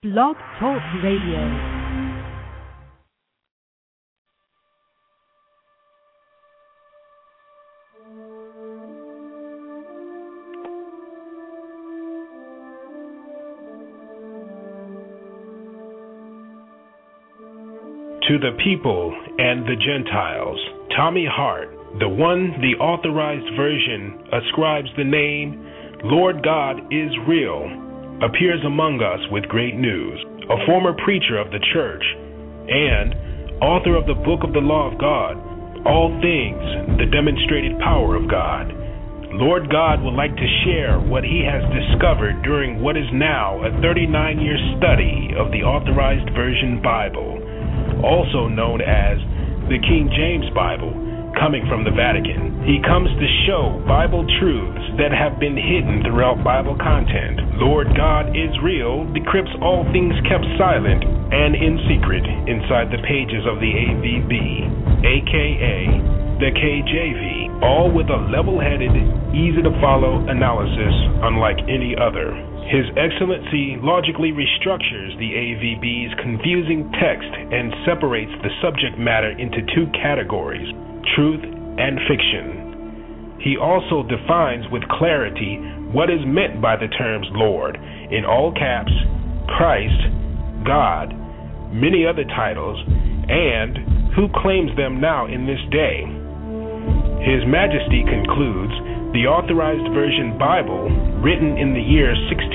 Blog Talk Radio. To the people and the Gentiles, Tommy Hart, the authorized version, ascribes the name Lord God is Real, appears among us with great news. A former preacher of the church and author of the Book of the Law of God, All Things, the Demonstrated Power of God. Lord God would like to share what he has discovered during what is now a 39-year study of the Authorized Version Bible, also known as the King James Bible, coming from the Vatican. He comes to show Bible truths that have been hidden throughout Bible content. Lord God is Real decrypts all things kept silent and in secret inside the pages of the AVB, aka the KJV, all with a level-headed, easy-to-follow analysis unlike any other. His Excellency logically restructures the AVB's confusing text and separates the subject matter into two categories, truth and fiction. He also defines with clarity what is meant by the terms Lord, in all caps, Christ, God, many other titles, and who claims them now in this day. His Majesty concludes the Authorized Version Bible, written in the year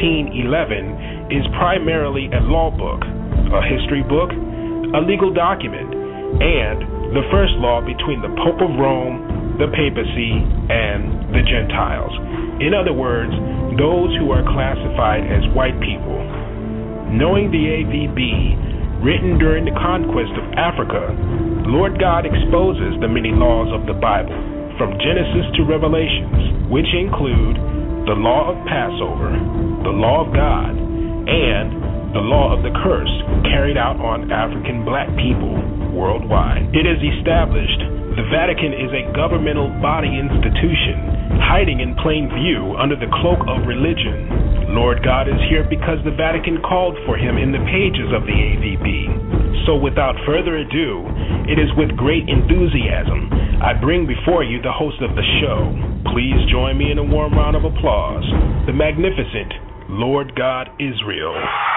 1611, is primarily a law book, a history book, a legal document, and the first law between the Pope of Rome, the papacy, and the Gentiles. In other words, those who are classified as white people. Knowing the AVB, written during the conquest of Africa, Lord God exposes the many laws of the Bible, from Genesis to Revelations, which include the law of Passover, the law of God, and the law of the curse carried out on African black people worldwide. It is established the Vatican is a governmental body institution hiding in plain view under the cloak of religion. Lord God is here because the Vatican called for him in the pages of the AVB. So without further ado, it is with great enthusiasm I bring before you the host of the show. Please join me in a warm round of applause. The magnificent Lord God is Real.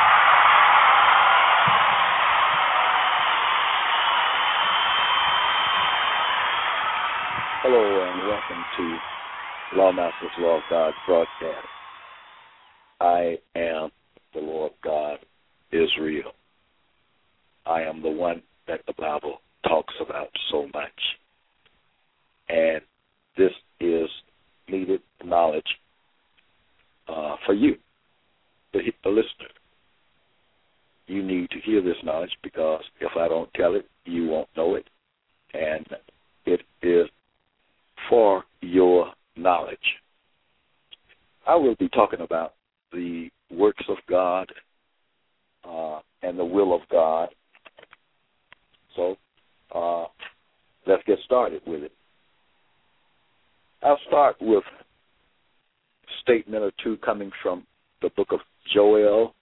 Hello and welcome to Lawmasters Law of God broadcast. I am the Lord God is Real. I am the one that the Bible talks about so much. And this is needed knowledge for you, the listener. You need to hear this knowledge because if I don't tell it, you won't know it. And it is for your knowledge. I will be talking about the works of God and the will of God. So let's get started with it. I'll start with a statement or two coming from the book of Joel.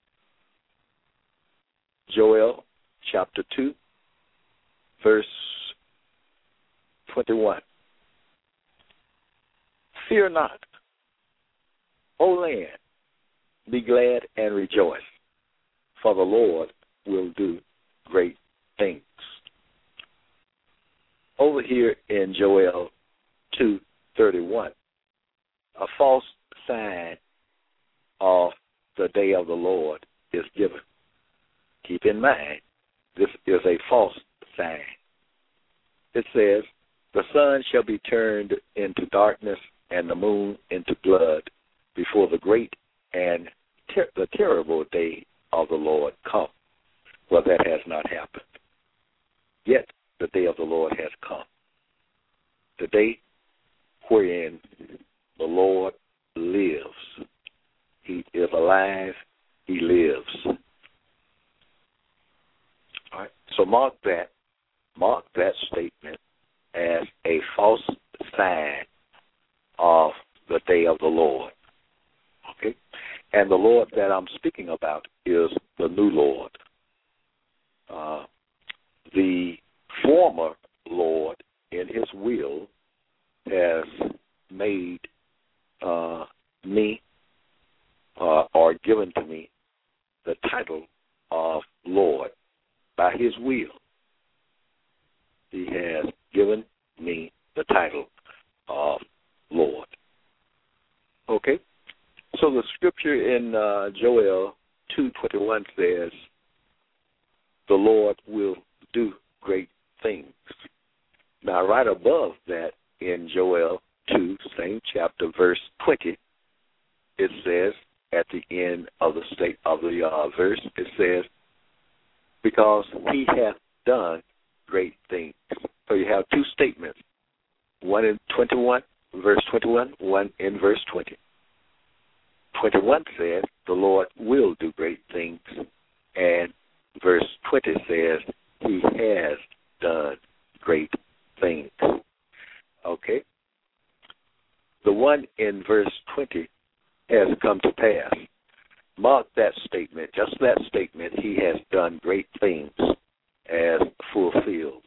Joel chapter 2, verse 21. Fear not, O land, be glad and rejoice, for the Lord will do great things. Over here in Joel 2:31, a false sign of the day of the Lord is given. Keep in mind, this is a false sign. It says, the sun shall be turned into darkness and the moon into blood before the great and the terrible day of the Lord come. Well, that has not happened. Yet the day of the Lord has come. The day wherein the Lord lives. He is alive. He lives. All right. So mark that statement as a false sign of the day of the Lord. Okay? And the Lord that I'm speaking about is the new Lord. The former Lord, in his will, has made me or given to me the title of Lord by his will. He has given me the title of Lord. Okay? So the scripture in Joel 2:21 says, the Lord will do great things. Now, right above that in Joel 2, same chapter, verse 20, it says, at the end of the verse, it says, because he hath done great things. So you have two statements, one in 21, verse 21, one in verse 20. 21 says, the Lord will do great things, and verse 20 says, he has done great things. Okay? The one in verse 20 has come to pass. Mark that statement, just that statement, he has done great things, as fulfilled.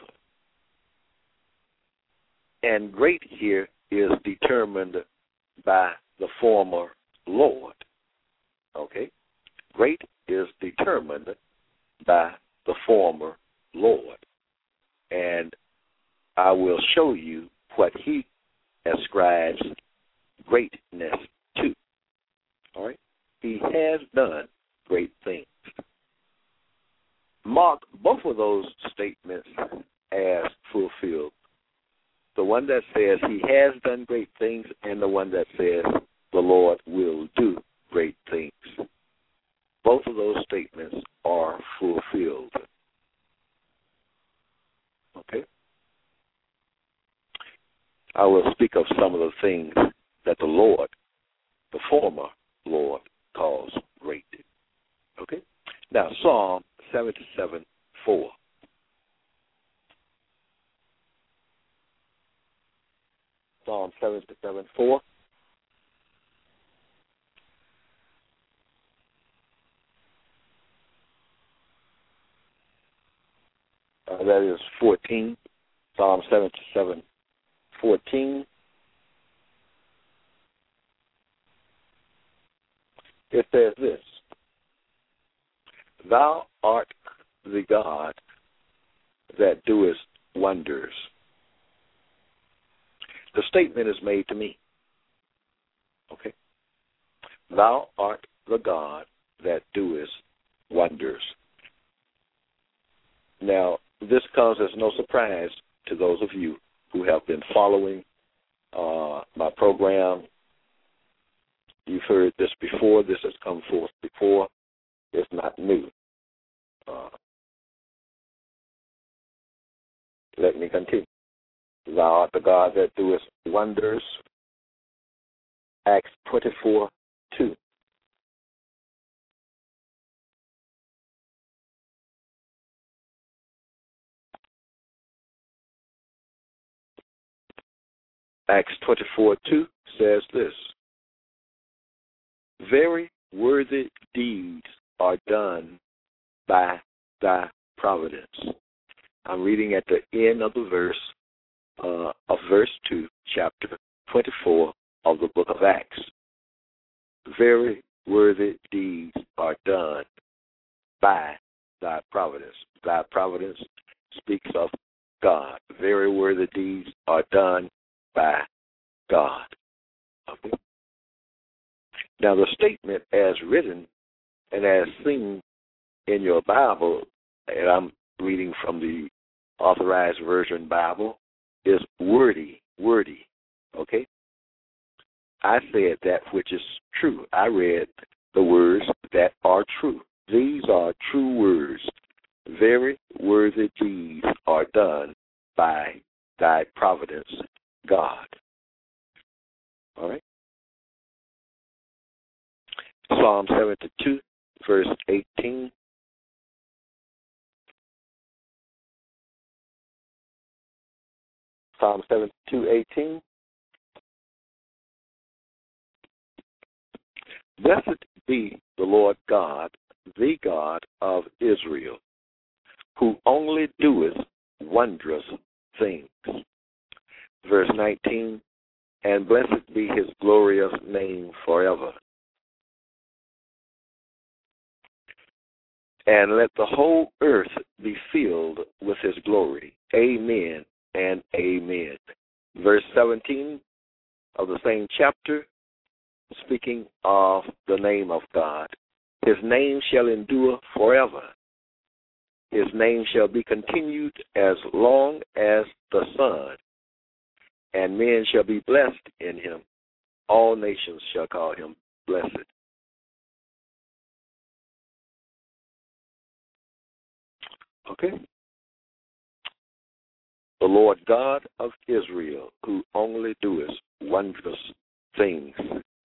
And great here is determined by the former Lord. Okay? Great is determined by the former Lord. And I will show you what he ascribes greatness to. All right? He has done great things. Mark both of those statements as fulfilled. The one that says he has done great things and the one that says the Lord will do great things. Both of those statements are fulfilled. Okay? I will speak of some of the things that the Lord, the former Lord, calls great. Okay? Now, Psalm 77:4. Psalm 77:4. That is 14. Psalm 77:14. It says this: thou art the God that doest wonders. The statement is made to me. Okay? Thou art the God that doest wonders. Now, this comes as no surprise to those of you who have been following my program. You've heard this before. This has come forth before. It's not new. Let me continue. Thou art the God that doest wonders. Acts 24:2. Acts 24:2 says this: very worthy deeds are done by thy providence. I'm reading at the end of the verse of verse 2, chapter 24 of the book of Acts. Very worthy deeds are done by thy providence. Thy providence speaks of God. Very worthy deeds are done by God. Okay. Now, the statement as written and as seen in your Bible, and I'm reading from the Authorized Version Bible, is wordy. Okay? I said that which is true. I read the words that are true. These are true words. Very worthy deeds are done by thy providence, God. All right? Psalm 72, verse 18. Psalm 72:18. Blessed be the Lord God the God of Israel, who only doeth wondrous things. Verse 19, and blessed be his glorious name forever. And let the whole earth be filled with his glory. Amen and amen. Verse 17 of the same chapter, speaking of the name of God. His name shall endure forever. His name shall be continued as long as the sun, and men shall be blessed in him. All nations shall call him blessed. Okay? The Lord God of Israel, who only doeth wondrous things.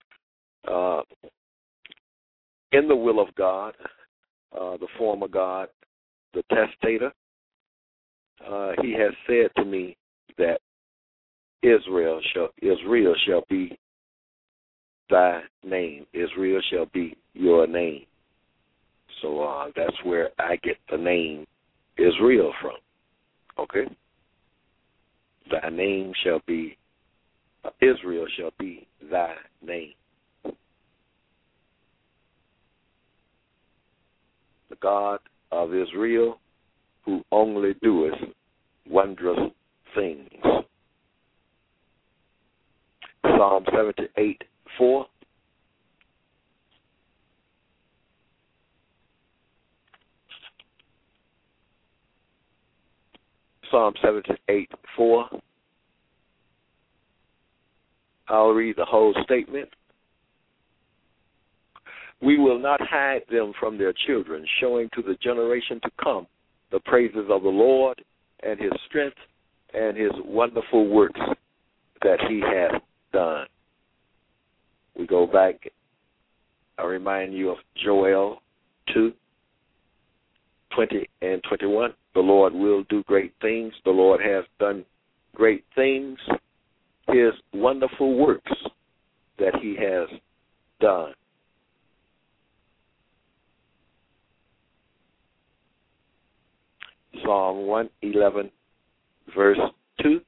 In the will of God, the former God, the testator, he has said to me that Israel shall be thy name. Israel shall be your name. So that's where I get the name Israel from. Okay? Thy name shall be, Israel shall be thy name. The God of Israel, who only doeth wondrous things. Psalm 78:4. Psalm 78:4. I'll read the whole statement. We will not hide them from their children, showing to the generation to come the praises of the Lord and his strength and his wonderful works that he hath done. We go back, I remind you of Joel 2:20 and 21. The Lord will do great things. The Lord has done great things. His wonderful works that he has done. Psalm 111, verse 2.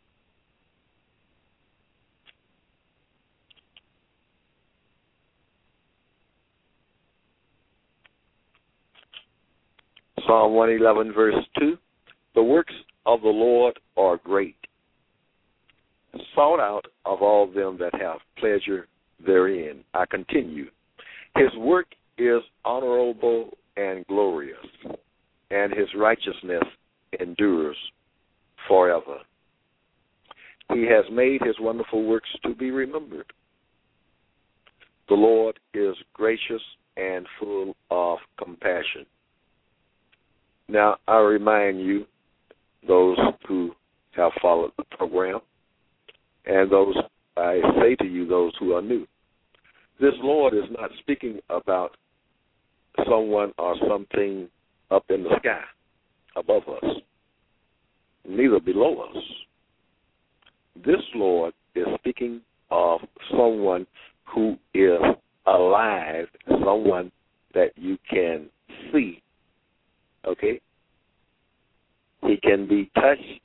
Psalm 111, verse 2. The works of the Lord are great, sought out of all them that have pleasure therein. I continue. His work is honorable and glorious, and his righteousness endures forever. He has made his wonderful works to be remembered. The Lord is gracious and full of compassion. Now, I remind you, those who have followed the program, and those, I say to you, those who are new, this Lord is not speaking about someone or something up in the sky above us, neither below us. This Lord is speaking of someone who is alive, someone that you can see, okay? He can be touched.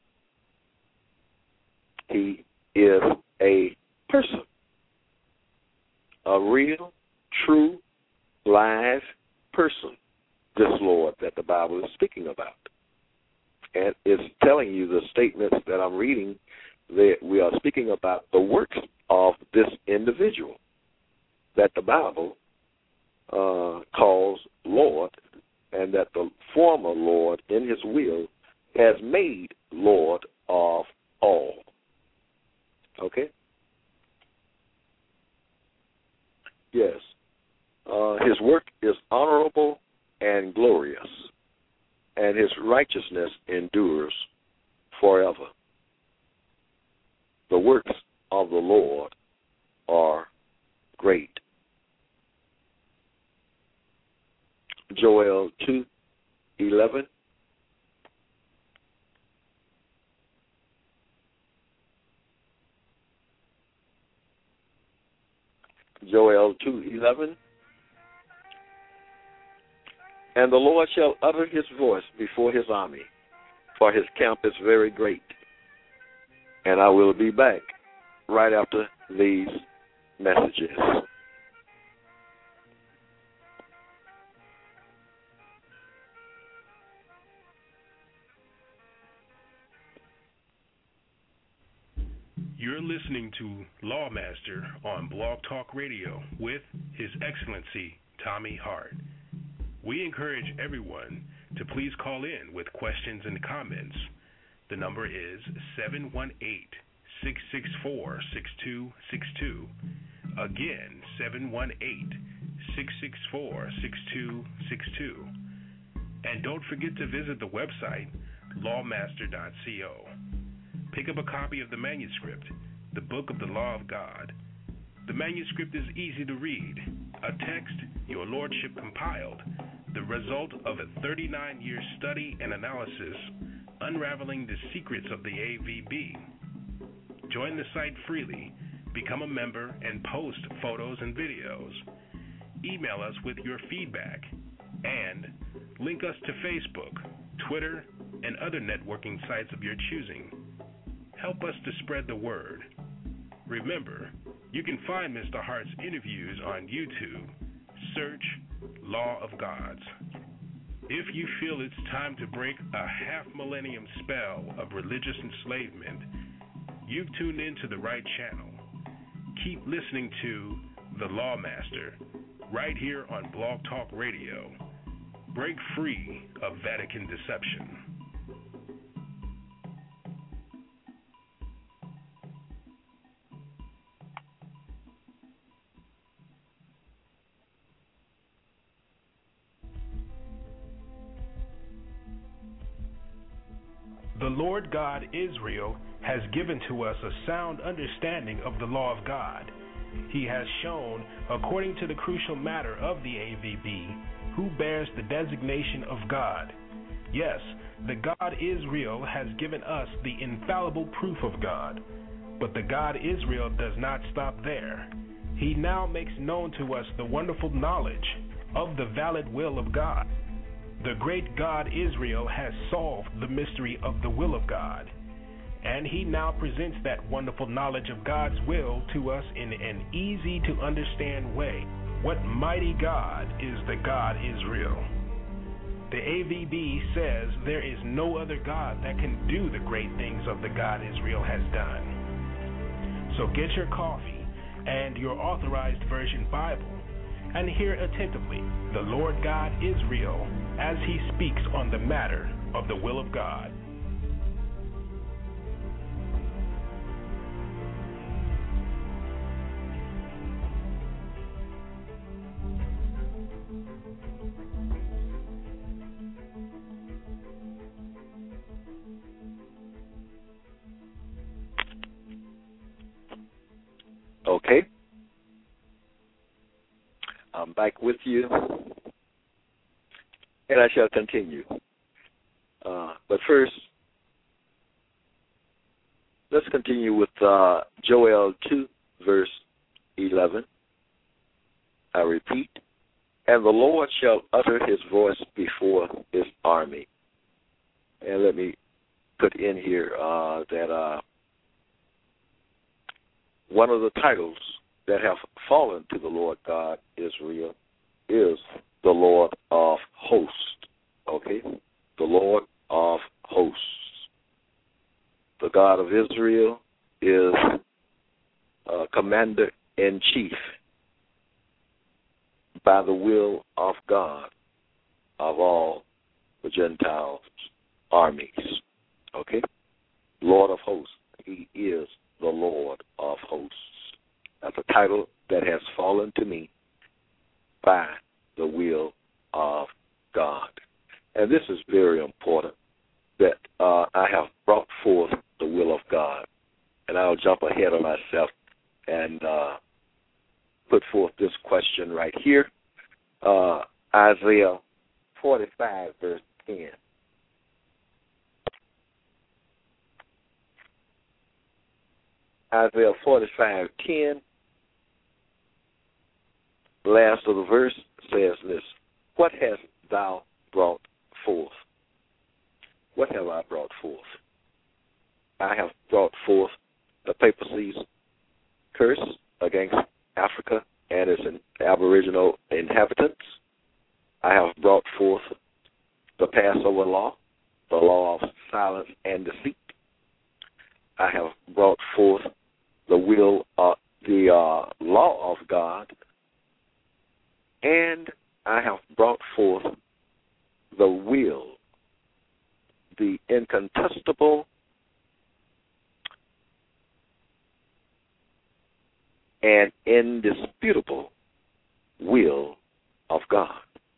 He is a person, a real, true, live person, this Lord that the Bible is speaking about. And it's telling you the statements that I'm reading, that we are speaking about the works of this individual that the Bible calls Lord, and that the former Lord in his will has made Lord of all. Okay? Yes. His work is honorable and glorious, and his righteousness endures forever. The works of the Lord are great. Joel 2:11. Joel 2:11. And the Lord shall utter his voice before his army, for his camp is very great. And I will be back right after these messages. You're listening to Lawmaster on Blog Talk Radio with His Excellency Tommy Hart. We encourage everyone to please call in with questions and comments. The number is 718-664-6262. Again, 718-664-6262. And don't forget to visit the website, lawmaster.co. Pick up a copy of the manuscript, the Book of the Law of God. The manuscript is easy to read, a text your lordship compiled, the result of a 39-year study and analysis unraveling the secrets of the AVB. Join the site freely, become a member, and post photos and videos. Email us with your feedback, and link us to Facebook, Twitter, and other networking sites of your choosing. Help us to spread the word. Remember, you can find Mr. Hart's interviews on YouTube. Search Law of Gods. If you feel it's time to break a half-millennium spell of religious enslavement, you've tuned into the right channel. Keep listening to The Lawmaster right here on Blog Talk Radio. Break free of Vatican deception. The Lord God Israel has given to us a sound understanding of the law of God. He has shown, according to the crucial matter of the AVB, who bears the designation of God. Yes, the God Israel has given us the infallible proof of God. But the God Israel does not stop there. He now makes known to us the wonderful knowledge of the valid will of God. The great God Israel has solved the mystery of the will of God, and he now presents that wonderful knowledge of God's will to us in an easy-to-understand way. What mighty God is the God Israel? The AVB says there is no other God that can do the great things of the God Israel has done. So get your coffee and your authorized version Bible and hear attentively the Lord God Israel as he speaks on the matter of the will of God. Okay. I'm back with you, and I shall continue. But first, let's continue with Joel 2, verse 11. I repeat, and the Lord shall utter his voice before his army. And let me put in here that one of the titles that have fallen to the Lord God Israel is the Lord of Hosts. Okay? The Lord of Hosts. The God of Israel is commander-in-chief by the will of God of all the Gentiles' armies. Okay? Lord of Hosts. He is the Lord of Hosts. That's a title that has fallen to me by the will of God. And this is very important that I have brought forth the will of God. And I'll jump ahead of myself and put forth this question right here. Isaiah 45, verse 10. Isaiah 45:10, last of the verse says this: What hast thou brought forth? What have I brought forth? I have brought forth the papacy's curse against Africa and its aboriginal inhabitants. I have brought forth the Passover law, the law of silence and deceit. I have brought forth the law of God, and I have brought forth the will, the incontestable and indisputable will of God.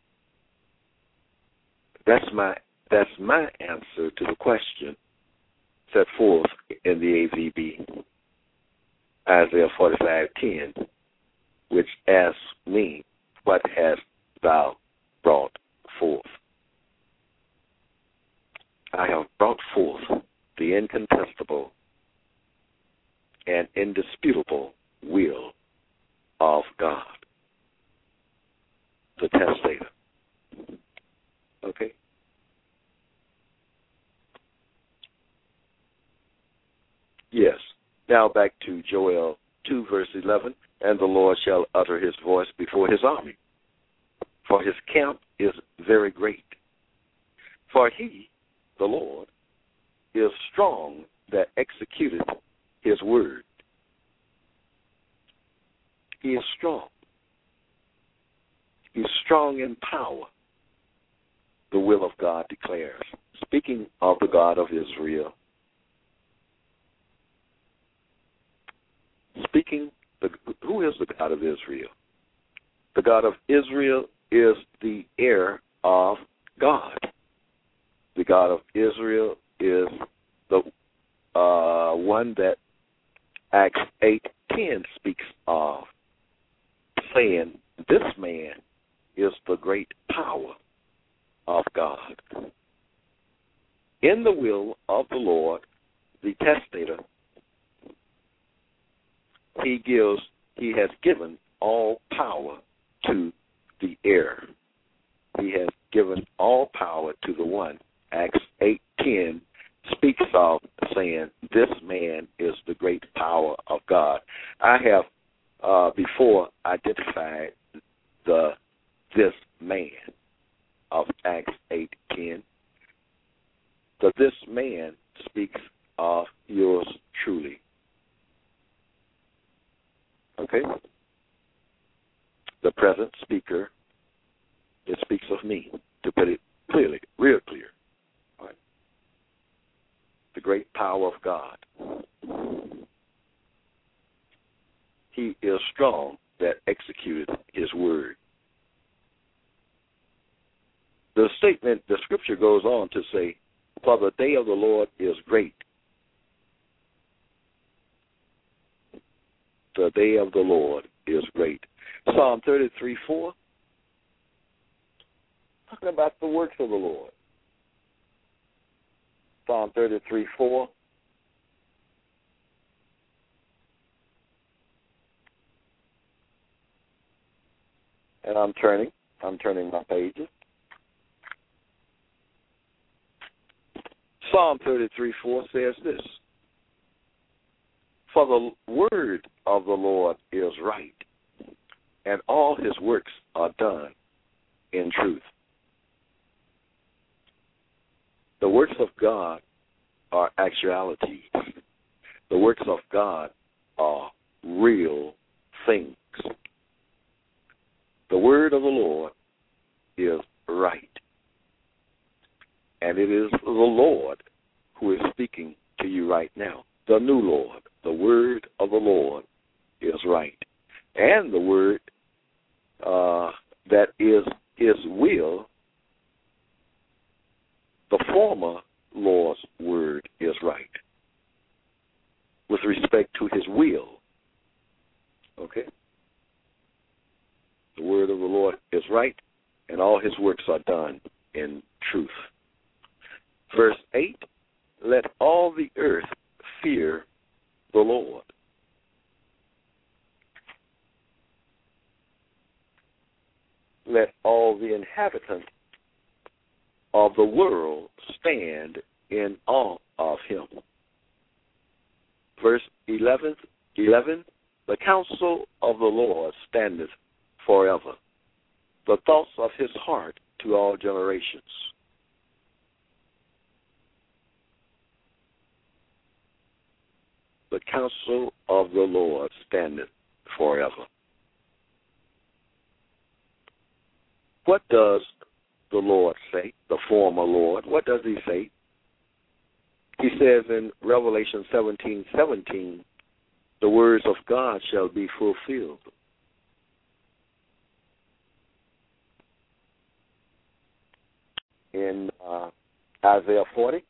That's my answer to the question set forth in the AVB, Isaiah 45:10, which asks me, what hast thou brought forth? I have brought forth the incontestable and indisputable will of God, the testator. Okay? Yes. Now back to Joel 2, verse 11. And the Lord shall utter his voice before his army, for his camp is very great. For he, the Lord, is strong that executeth his word. He is strong. He's strong in power, the will of God declares. Speaking of the God of Israel, who is the God of Israel? The God of Israel is the heir of God. The God of Israel is the one that Acts 8:10 speaks of, saying, this man is the great power of God. In the will of the Lord, the testator, he has given all power to the heir. He has given all power to the one. Acts 8:10 speaks of, saying, this man is the great power of God. I have before identified this man of Acts 8:10. This man speaks of yours truly. Okay? The present speaker, it speaks of me, to put it clearly, real clear. All right? The great power of God. He is strong that executed his word. The statement, the scripture goes on to say, for the day of the Lord is great. The day of the Lord is great. Psalm 33:4, talking about the works of the Lord. Psalm 33:4. And I'm turning my pages. Psalm 33:4 says this, for the word of the Lord is right, and all his works are done in truth. The works of God are actualities. The works of God are real things. The word of the Lord is right. And it is the Lord who is speaking to you right now. The new Lord. The word of the Lord is right. And the word that is his will, the former Lord's word is right with respect to his will. Okay? The word of the Lord is right, and all his works are done in truth. Verse 8, let all the earth fear the Lord. Let all the inhabitants of the world stand in awe of him. Verse 11, the counsel of the Lord standeth forever, the thoughts of his heart to all generations. The counsel of the Lord standeth forever. What does the Lord say, the former Lord? What does he say? He says in Revelation 17:17, the words of God shall be fulfilled. In Isaiah 40,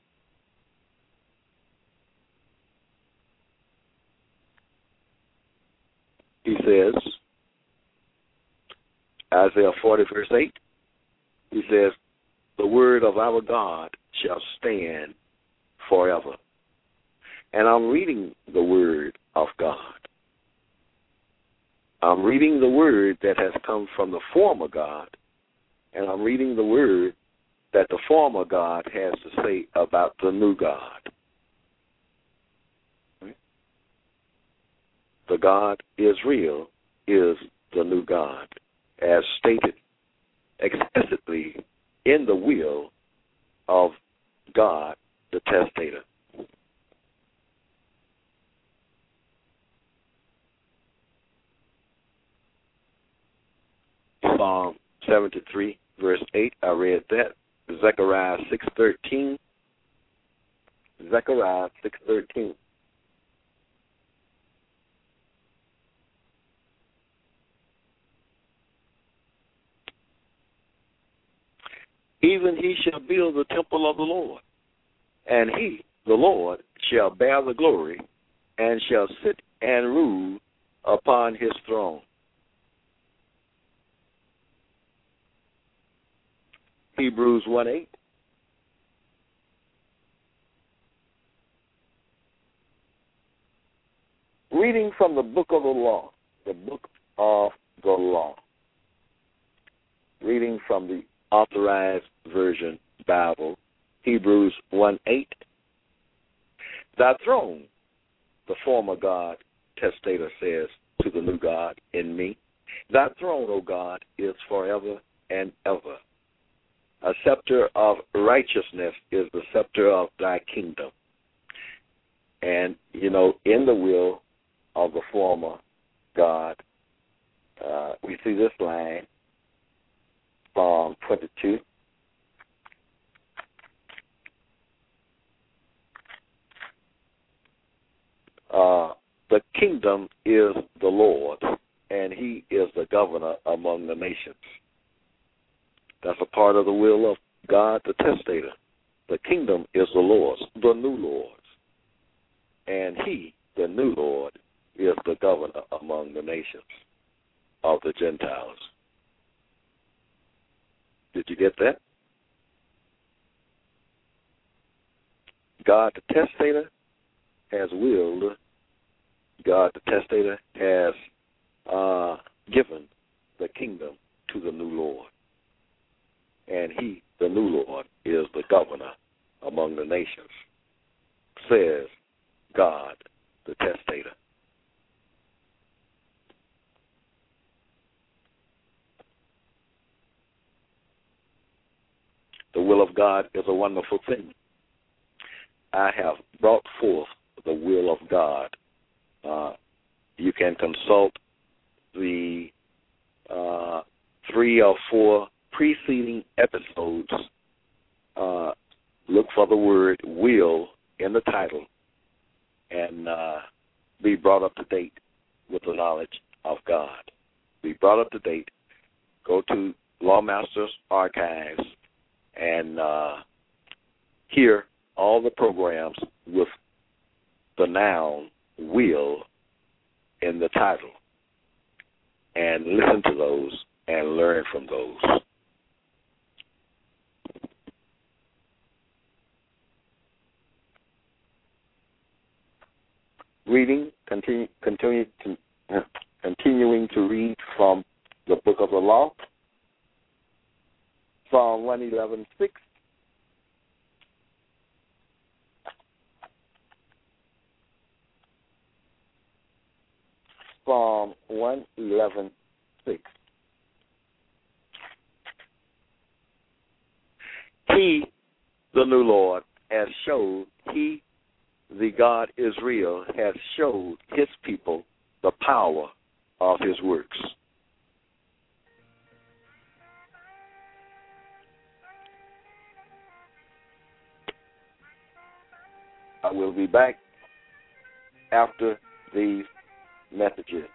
he says, Isaiah 40, verse 8, he says, the word of our God shall stand forever. And I'm reading the word of God. I'm reading the word that has come from the former God, and I'm reading the word that the former God has to say about the new God. The God Israel is the new God, as stated explicitly in the will of God, the testator. Psalm 73, verse 8, I read that. Zechariah 6:13. Zechariah 6:13. Even he shall build the temple of the Lord, and he, the Lord, shall bear the glory, and shall sit and rule upon his throne. Hebrews 1:8. Reading from the book of the law, the book of the law. Reading from the Authorized Version Bible, Hebrews 1:8. Thy throne, the former God, testator says to the new God in me, thy throne, O God, is forever and ever. A scepter of righteousness is the scepter of thy kingdom. And, in the will of the former God, we see this line, Psalm 22. The kingdom is the Lord's, and he is the governor among the nations. That's a part of the will of God, the testator. The kingdom is the Lord's, the new Lord's. And he, the new Lord, is the governor among the nations of the Gentiles. Did you get that? God, the testator, has willed. God, the testator, has given the kingdom to the new Lord. And he, the new Lord, is the governor among the nations, says God, the testator. The will of God is a wonderful thing. I have brought forth the will of God. You can consult the 3 or 4 preceding episodes. Look for the word will in the title and be brought up to date with the knowledge of God. Be brought up to date. Go to Lawmasters Archives and hear all the programs with the noun will in the title, and listen to those and learn from those. Reading, continuing to read from the book of the law, Psalm 111:6. Psalm 111:6. He, the new Lord, has showed, he, the God Israel, has showed his people the power of his works. I will be back after these messages.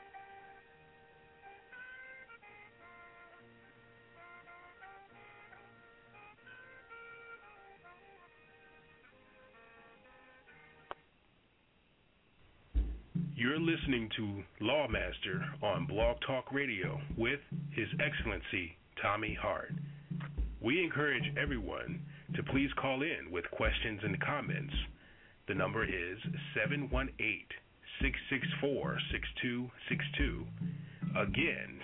You're listening to Lawmaster on Blog Talk Radio with His Excellency Tommy Hart. We encourage everyone to please call in with questions and comments. The number is 718-664-6262. Again,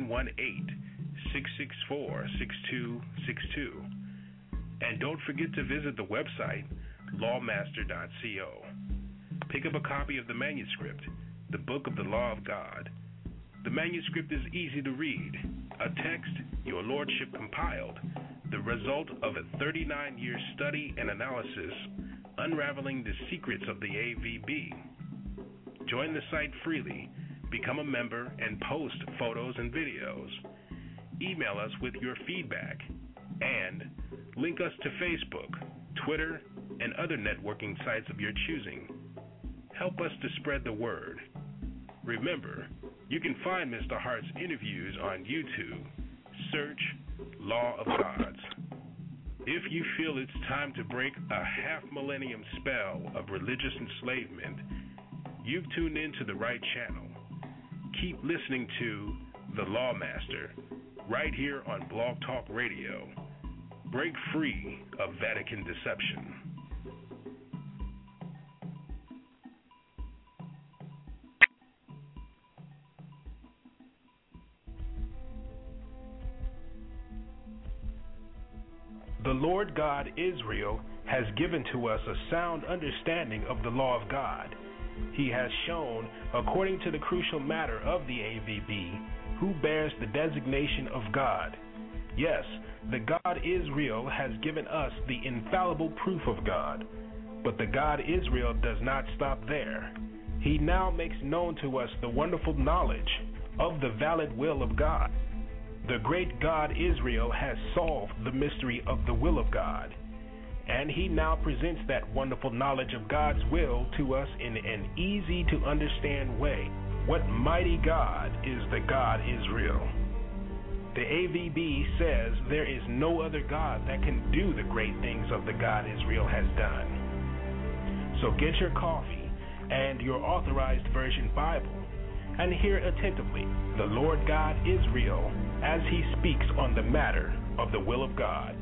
718-664-6262. And don't forget to visit the website, lawmaster.co. Pick up a copy of the manuscript, the Book of the Law of God. The manuscript is easy to read, a text your lordship compiled, the result of a 39-year study and analysis unraveling the secrets of the AVB. Join the site freely, become a member, and post photos and videos. Email us with your feedback, and link us to Facebook, Twitter, and other networking sites of your choosing. Help us to spread the word. Remember, you can find Mr. Hart's interviews on YouTube. Search Law of Gods. If you feel it's time to break a half-millennium spell of religious enslavement, you've tuned into the right channel. Keep listening to The Lawmaster right here on Blog Talk Radio. Break free of Vatican deception. The Lord God Israel has given to us a sound understanding of the law of God. He has shown, according to the crucial matter of the AVB, who bears the designation of God. Yes, the God Israel has given us the infallible proof of God. But the God Israel does not stop there. He now makes known to us the wonderful knowledge of the valid will of God. The great God Israel has solved the mystery of the will of God, and he now presents that wonderful knowledge of God's will to us in an easy-to-understand way. What mighty God is the God Israel? The AVB says there is no other God that can do the great things of the God Israel has done. So get your coffee and your authorized version Bible and hear attentively the Lord God Israel as he speaks on the matter of the will of God.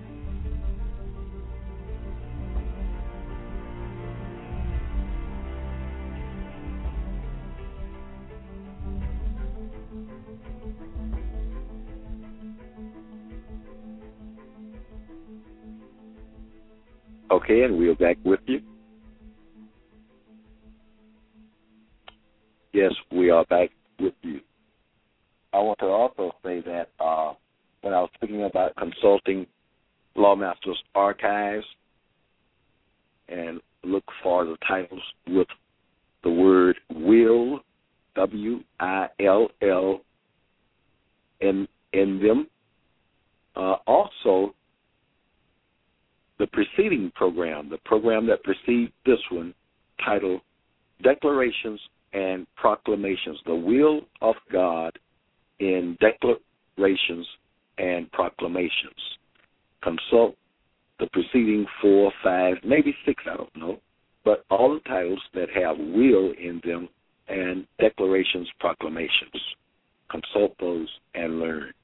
Okay, and we're back with you. Yes, we are back with you. I want to also say that when I was speaking about consulting Lawmaster's archives and look for the titles with the word will, W-I-L-L, in them. Also, the preceding program, the program that precedes this one, titled Declarations and Proclamations, the will of God in Declarations and Proclamations. Consult the preceding 4, 5, maybe 6, I don't know, but all the titles that have will in them and declarations, proclamations. Consult those and learn.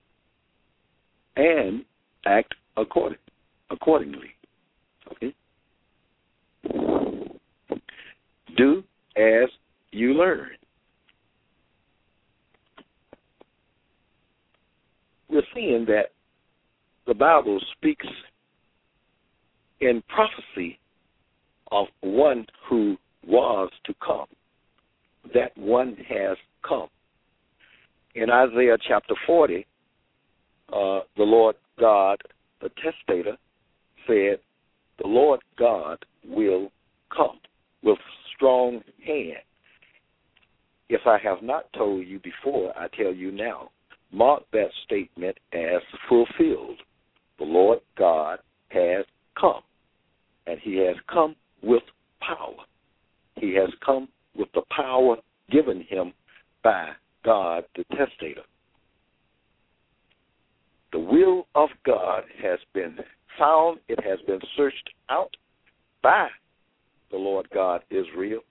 And act accordingly. Okay? Do as you learn. We're seeing that the Bible speaks in prophecy of one who was to come. That one has come. In Isaiah chapter 40, the Lord God, the testator, said, the Lord God will come with strong hand. If I have not told you before, I tell you now. Mark that statement as fulfilled. The Lord God has come, and he has come with power. He has come with the power given him by God, the testator. The will of God has been found. It has been searched out by the Lord God Israel.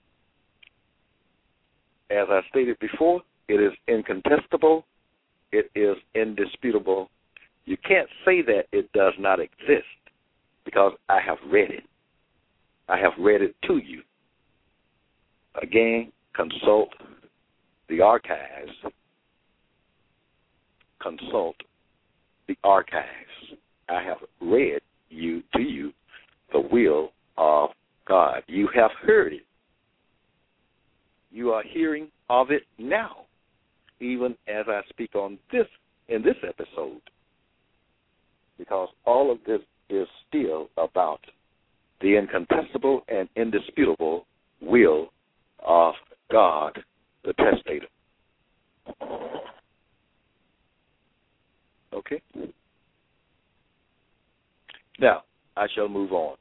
As I stated before, it is incontestable. It is indisputable. You can't say that it does not exist because I have read it. I have read it to you. Again, consult the archives. Consult the archives. I have read to you the will of God. You have heard it. You are hearing of it now, even as I speak on this in this episode, because all of this is still about the incontestable and indisputable will of God, the testator. Okay? Now, I shall move on.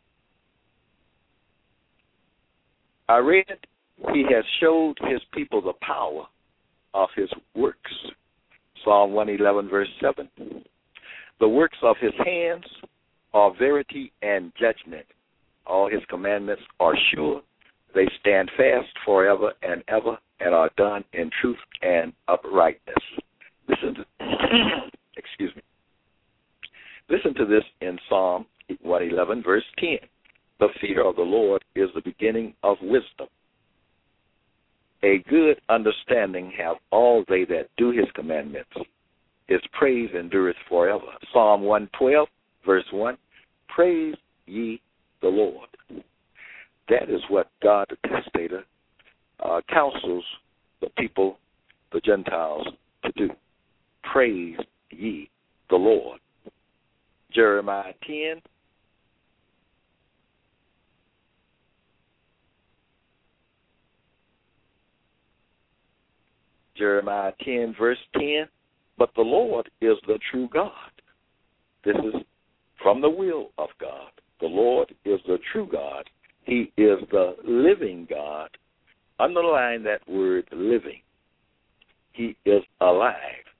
I read, he has showed his people the power of his works. Psalm 111, verse 7. The works of his hands are verity and judgment. All his commandments are sure. They stand fast forever and ever and are done in truth and uprightness. Listen to, excuse me. Listen to this in Psalm 111, verse 10. The fear of the Lord is the beginning of wisdom. A good understanding have all they that do his commandments. His praise endureth forever. Psalm 112, verse 1. Praise ye the Lord. That is what God, the testator, counsels the people, the Gentiles, to do. Praise ye the Lord. Jeremiah 10. Jeremiah 10, verse 10. But the Lord is the true God. This is from the will of God. The Lord is the true God. He is the living God. Underline that word living. He is alive.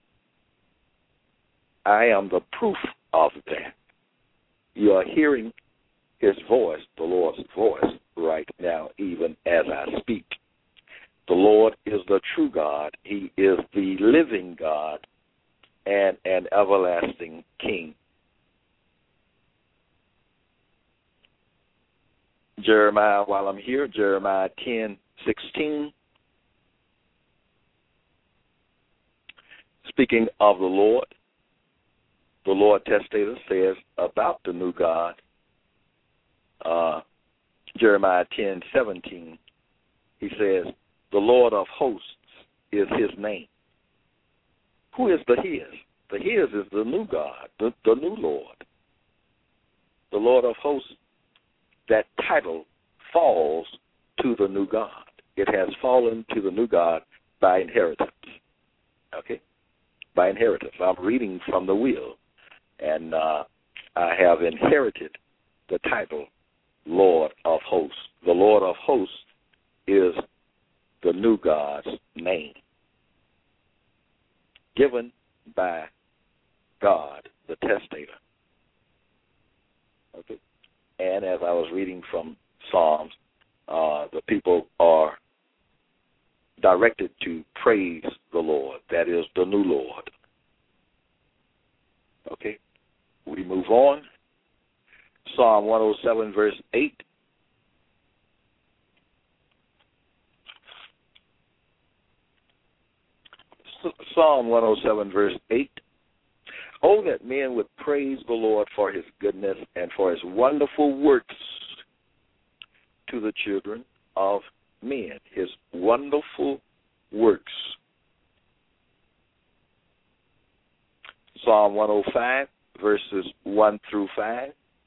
I am the proof of that. You are hearing his voice, the Lord's voice, right now, even as I speak. The Lord is the true God. He is the living God and an everlasting King. Jeremiah, while I'm here, Jeremiah 10:16. Speaking of the Lord testator says about the new God, Jeremiah 10:17, he says, the Lord of hosts is his name. Who is the his? The his is the new God, the new Lord. The Lord of hosts, that title falls to the new God. It has fallen to the new God by inheritance. Okay? By inheritance. I'm reading from the will, and I have inherited the title Lord of hosts. The Lord of hosts is the new God's name, given by God, the testator. Okay? And as I was reading from Psalms, the people are directed to praise the Lord. That is the new Lord. Okay? We move on. Psalm 107, verse 8. Psalm 107, verse 8. Oh, that men would praise the Lord for his goodness and for his wonderful works to the children of men. His wonderful works. Psalm 105, verses 1 through 5.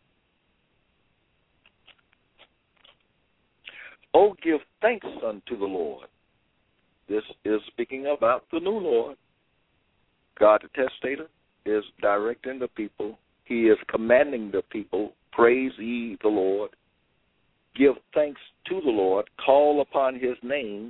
Oh, give thanks unto the Lord. This is speaking about the new Lord. God the testator is directing the people. He is commanding the people, praise ye the Lord. Give thanks to the Lord. Call upon his name.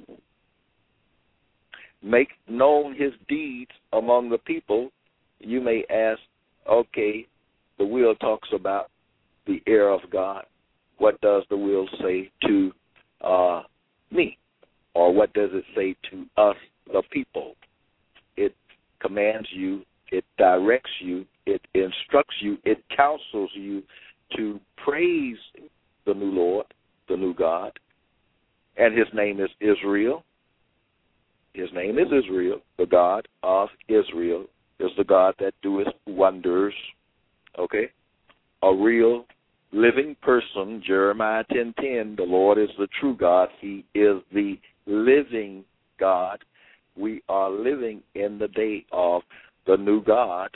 Make known his deeds among the people. You may ask, okay, the will talks about the air of God. What does the will say to me? Or what does it say to us, the people? It commands you, it directs you, it instructs you, it counsels you to praise the new Lord, the new God. And his name is Israel. His name is Israel. The God of Israel is the God that doeth wonders. Okay? A real living person, Jeremiah 10:10, the Lord is the true God. He is the living God. We are living in the day of the new God.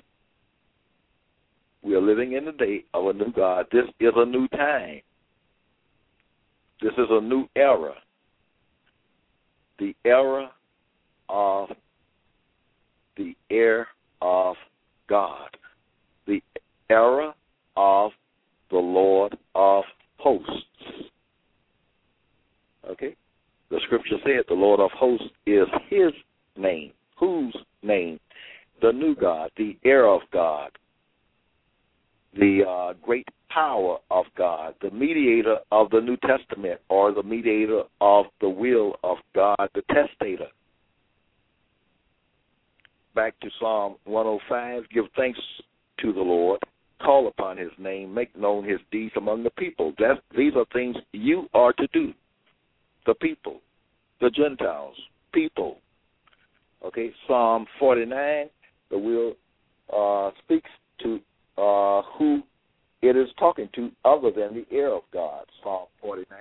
We are living in the day of a new God. This is a new time. This is a new era. The era of the air of God. The era of the Lord of hosts. Okay? The scripture said the Lord of hosts is his name. Whose name? The new God, the air of God, the great power of God, the mediator of the New Testament, or the mediator of the will of God, the testator. Back to Psalm 105, give thanks to the Lord, call upon his name, make known his deeds among the people. These are things you are to do. The people, the Gentiles, people. Okay, Psalm 49, the will speaks to who it is talking to other than the air of God. Psalm 49.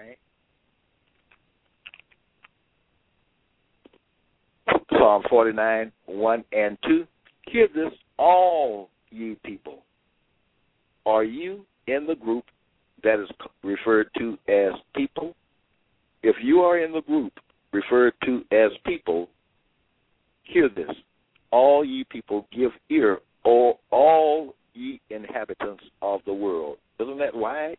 Psalm 49, 1 and 2. Hear this, all ye people. Are you in the group that is referred to as people? If you are in the group referred to as people, hear this. All ye people, give ear, all ye inhabitants of the world. Isn't that wide?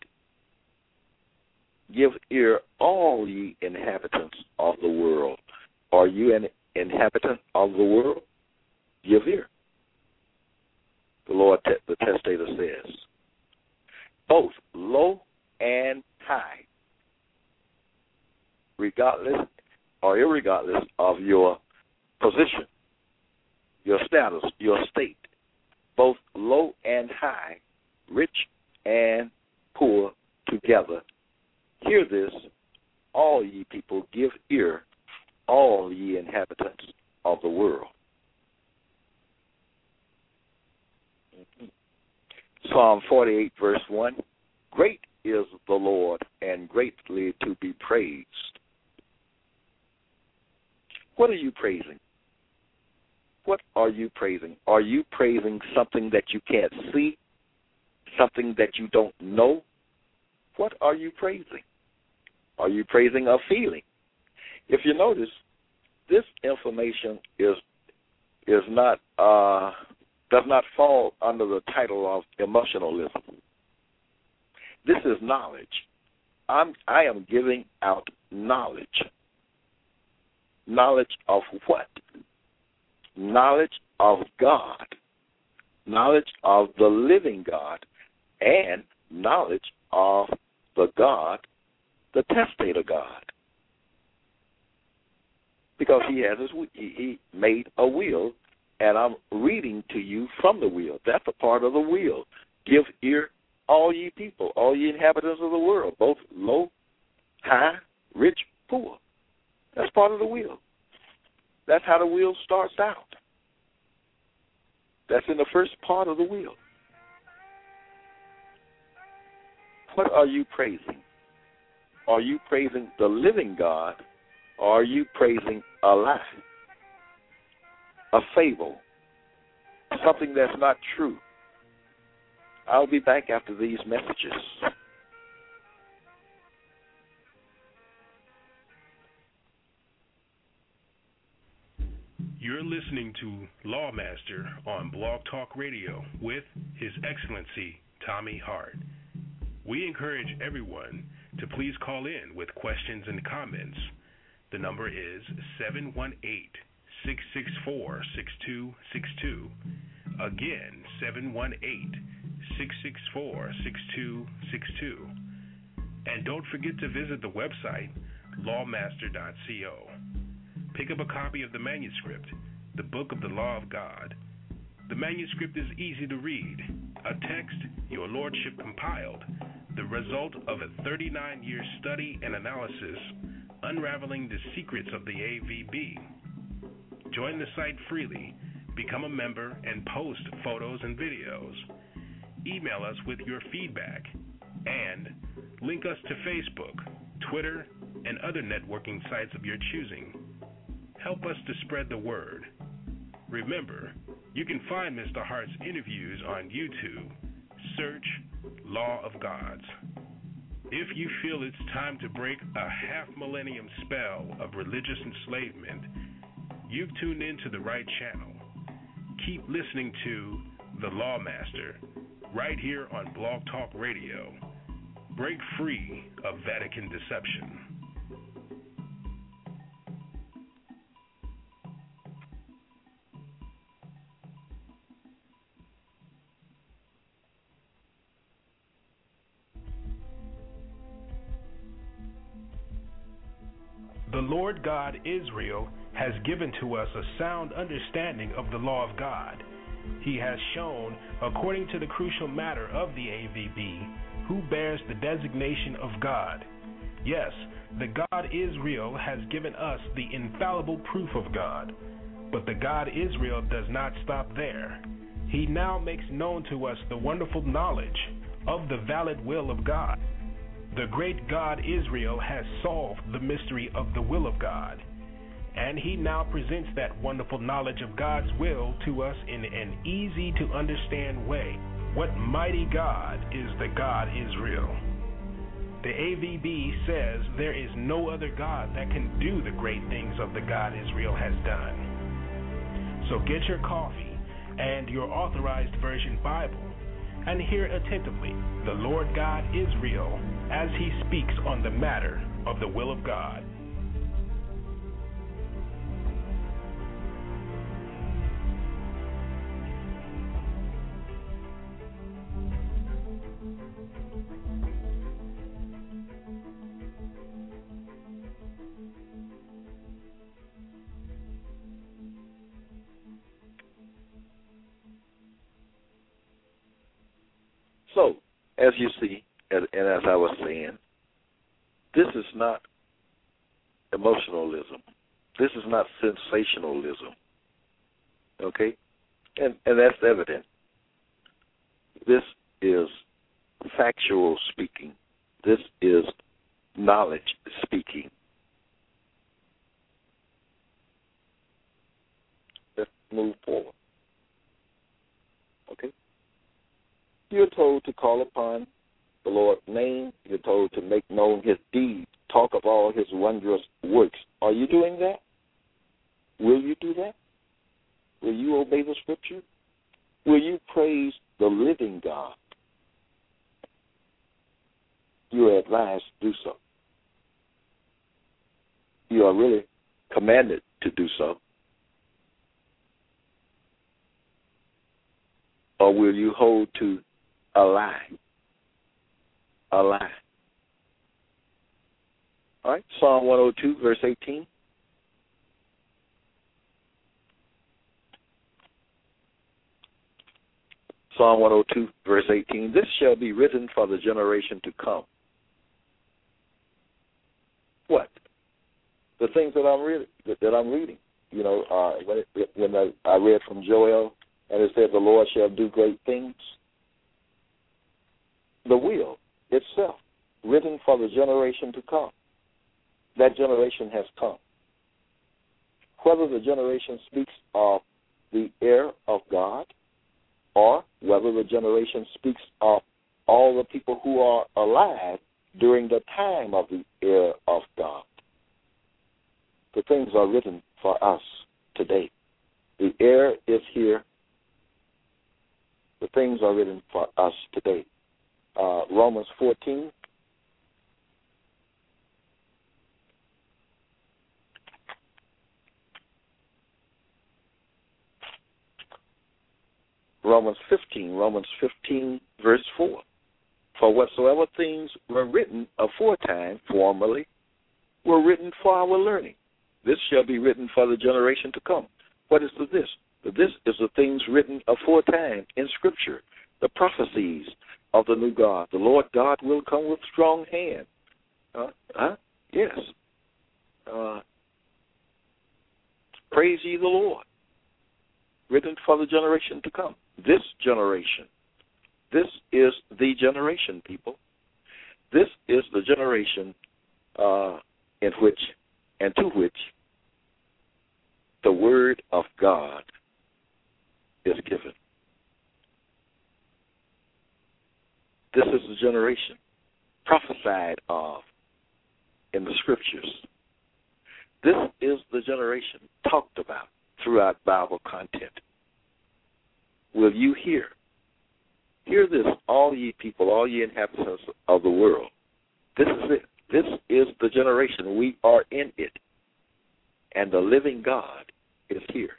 Give ear, all ye inhabitants of the world. Are you an inhabitant of the world? Give ear. The Lord, the testator says, both low and high, regardless or irregardless of your position, your status, your state, both low and high, rich and poor together. Hear this, all ye people, give ear, all ye inhabitants of the world. Psalm 48, verse 1, great is the Lord and greatly to be praised. What are you praising? What are you praising? Are you praising something that you can't see, something that you don't know? What are you praising? Are you praising a feeling? If you notice, this information is not does not fall under the title of emotionalism. This is knowledge. I am giving out knowledge. Knowledge of what? Knowledge of God. Knowledge of the living God, and knowledge of the God, the testator God. Because he made a will, and I'm reading to you from the will. That's a part of the will. Give ear, all ye people, all ye inhabitants of the world, both low, high, rich, poor. That's part of the will. That's how the will starts out. That's in the first part of the will. What are you praising? Are you praising the living God, or are you praising a lie, a fable, something that's not true? I'll be back after these messages. You're listening to Lawmaster on Blog Talk Radio with His Excellency Tommy Hart. We encourage everyone to please call in with questions and comments. The number is 718-664-6262. Again, 718-664-6262. And don't forget to visit the website, lawmaster.co. Pick up a copy of the manuscript, the Book of the Law of God. The manuscript is easy to read, a text your lordship compiled, the result of a 39-year study and analysis, unraveling the secrets of the AVB. Join the site freely, become a member, and post photos and videos. Email us with your feedback, and link us to Facebook, Twitter, and other networking sites of your choosing. Help us to spread the word. Remember, you can find Mr. Hart's interviews on YouTube. Search Law of Gods. If you feel it's time to break a half-millennium spell of religious enslavement, you've tuned into the right channel. Keep listening to The Lawmaster right here on Blog Talk Radio. Break free of Vatican deception. The Lord God Israel has given to us a sound understanding of the law of God. He has shown, according to the crucial matter of the AVB, who bears the designation of God. Yes, the God Israel has given us the infallible proof of God. But the God Israel does not stop there. He now makes known to us the wonderful knowledge of the valid will of God. The great God Israel has solved the mystery of the will of God, and he now presents that wonderful knowledge of God's will to us in an easy-to-understand way. What mighty God is the God Israel? The AVB says there is no other God that can do the great things of the God Israel has done. So get your coffee and your authorized version Bible and hear attentively the Lord God Israel as he speaks on the matter of the will of God. So, as you see, and as I was saying, this is not emotionalism. This is not sensationalism. Okay? And that's evident. This is factual speaking. This is knowledge speaking. Let's move forward. Okay? You're told to call upon the Lord's name. You're told to make known his deeds, talk of all his wondrous works. Are you doing that? Will you do that? Will you obey the scripture? Will you praise the living God? You are advised to do so. You are really commanded to do so. Or will you hold to a lie? A lie. All right, Psalm 102, verse 18. Psalm 102, verse 18. This shall be written for the generation to come. What? The things that I'm reading. You know, when I read from Joel And it said, the Lord shall do great things. The will itself, written for the generation to come. That generation has come. Whether the generation speaks of the heir of God, or whether the generation speaks of all the people who are alive during the time of the heir of God. The things are written for us today. The heir is here. The things are written for us today. Romans 14. Romans 15, verse 4. For whatsoever things were written aforetime, formerly, were written for our learning. This shall be written for the generation to come. What is the this? The this is the things written aforetime in Scripture, the prophecies of the new God. The Lord God will come with strong hand. Yes. Praise ye the Lord. Written for the generation to come. This generation. This is the generation, people. This is the generation in which and to which the Word of God is given. This is the generation prophesied of in the Scriptures. This is the generation talked about throughout Bible content. Will you hear? Hear this, all ye people, all ye inhabitants of the world. This is it. This is the generation. We are in it. And the living God is here.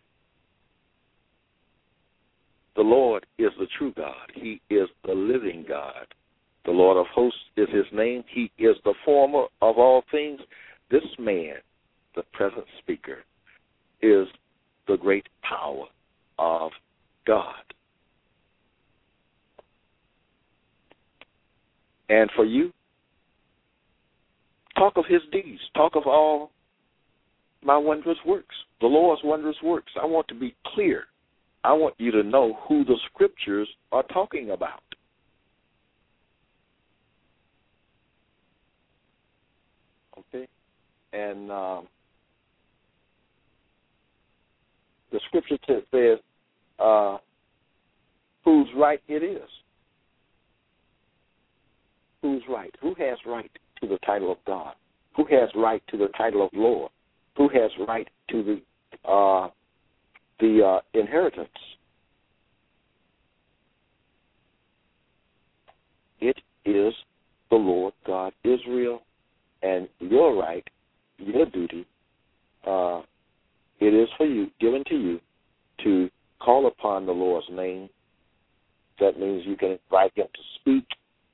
The Lord is the true God. He is the living God. The Lord of hosts is his name. He is the former of all things. This man, the present speaker, is the great power of God. And for you, talk of his deeds. Talk of all my wondrous works, the Lord's wondrous works. I want to be clear. I want you to know who the Scriptures are talking about. Okay? And the Scripture says whose right it is. Who's right? Who has right to the title of God? Who has right to the title of Lord? Who has right to the inheritance? It is the Lord God Israel, and your right, your duty, it is for you, given to you, to call upon the Lord's name. That means you can invite him to speak.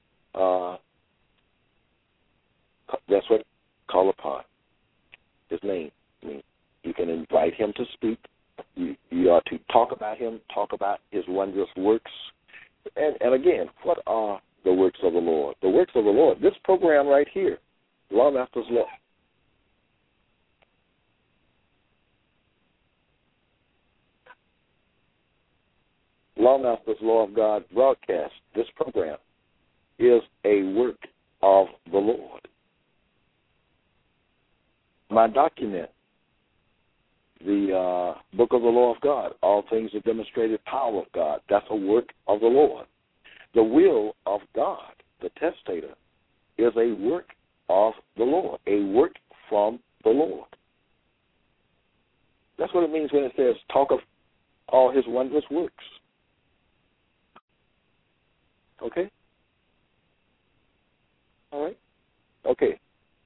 That's what call upon. His name. I mean, you can invite him to speak. You are to talk about him, talk about his wondrous works. And again, what are the works of the Lord? The works of the Lord. This program right here, Lawmaster's Law. Lawmaster's Law of God broadcast, this program, is a work of the Lord. My document, the book of the law of God, all things are demonstrated power of God. That's a work of the Lord. The will of God, the testator, is a work of the Lord, a work from the Lord. That's what it means when it says, talk of all his wondrous works. Okay? All right? Okay.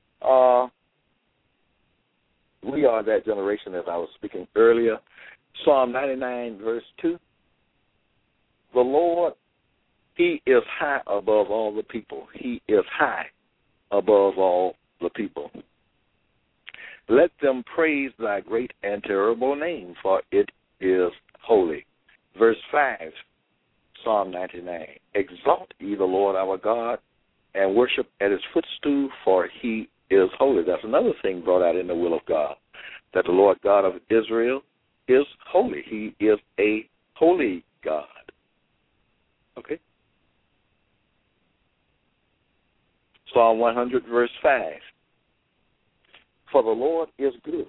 We are that generation, as I was speaking earlier. Psalm 99, verse 2. The Lord, he is high above all the people. He is high above all the people. Let them praise thy great and terrible name, for it is holy. Verse 5, Psalm 99. Exalt ye the Lord our God, and worship at his footstool, for he is holy. That's another thing brought out in the will of God, that the Lord God of Israel is holy. He is a holy God. Okay? Psalm 100, verse 5. For the Lord is good.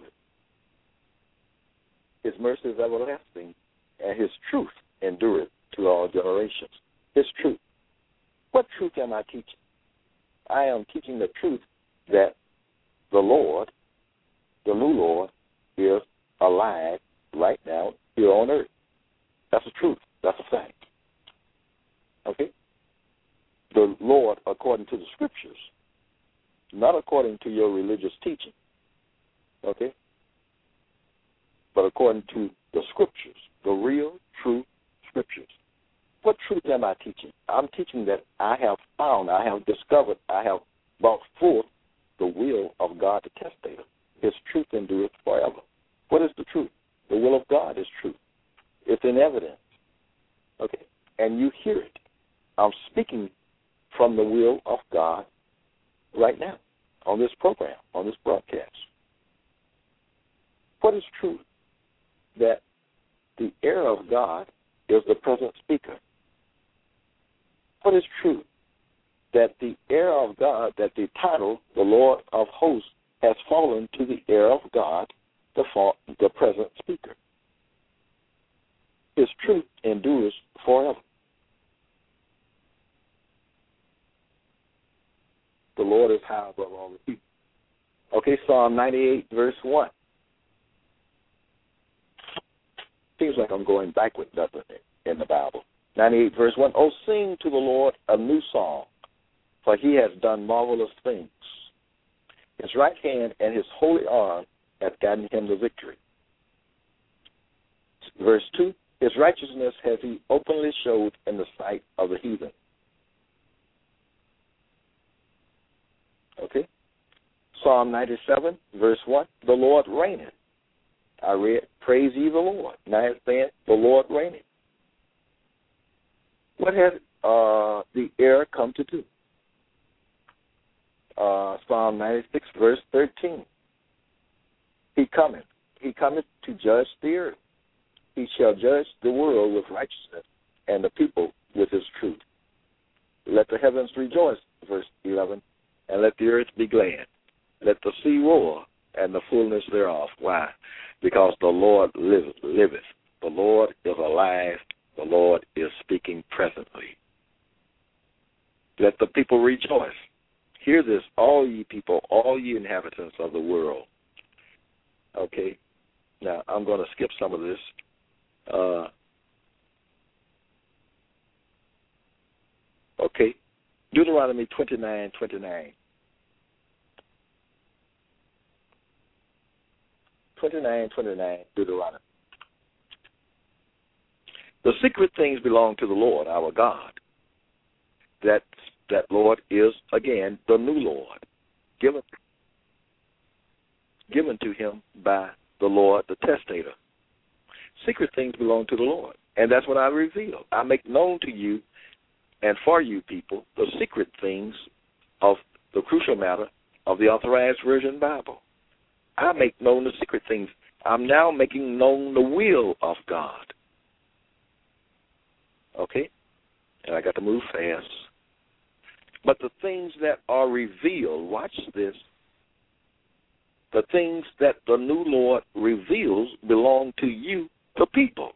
His mercy is everlasting, and his truth endureth to all generations. His truth. What truth am I teaching? I am teaching the truth that the Lord, the new Lord, is alive right now here on earth. That's the truth. That's a fact. Okay? The Lord, according to the Scriptures, not according to your religious teaching, okay? But according to the Scriptures, the real, true Scriptures. What truth am I teaching? I'm teaching that I have found, I have discovered, I have brought forth the will of God the testator. His truth endureth forever. What is the truth? The will of God is truth. It's in evidence. Okay? And you hear it. I'm speaking from the will of God right now on this program, on this broadcast. What is truth? That the heir of God is the present speaker. What is truth? That the heir of God, that the title, the Lord of hosts, has fallen to the heir of God, the present speaker. His truth endures forever. The Lord is high above all the people. Okay, Psalm 98, verse 1. Seems like I'm going backward, doesn't it, in the Bible. 98, verse 1. Oh, sing to the Lord a new song, for he has done marvelous things. His right hand and his holy arm have gotten him the victory. Verse 2. His righteousness has he openly showed in the sight of the heathen. Okay? Psalm 97, verse 1. The Lord reigneth. I read, praise ye the Lord. Now it's saying, the Lord reigneth. What has the heir come to do? Psalm 96, verse 13. He cometh to judge the earth. He shall judge the world with righteousness and the people with his truth. Let the heavens rejoice, verse 11, and let the earth be glad. Let the sea roar and the fullness thereof. Why? Because the Lord liveth. The Lord is alive. The Lord is speaking presently. Let the people rejoice. Hear this, all ye people, all ye inhabitants of the world. Okay? Now, I'm going to skip some of this. Okay. Deuteronomy 29:29. 29:29, Deuteronomy. The secret things belong to the Lord, our God. That Lord is, again, the new Lord, given to him by the Lord, the testator. Secret things belong to the Lord, and that's what I reveal. I make known to you and for you people the secret things of the crucial matter of the Authorized Version Bible. I make known the secret things. I'm now making known the will of God. Okay? And I got to move fast. But the things that are revealed, watch this, the things that the new Lord reveals belong to you, the people.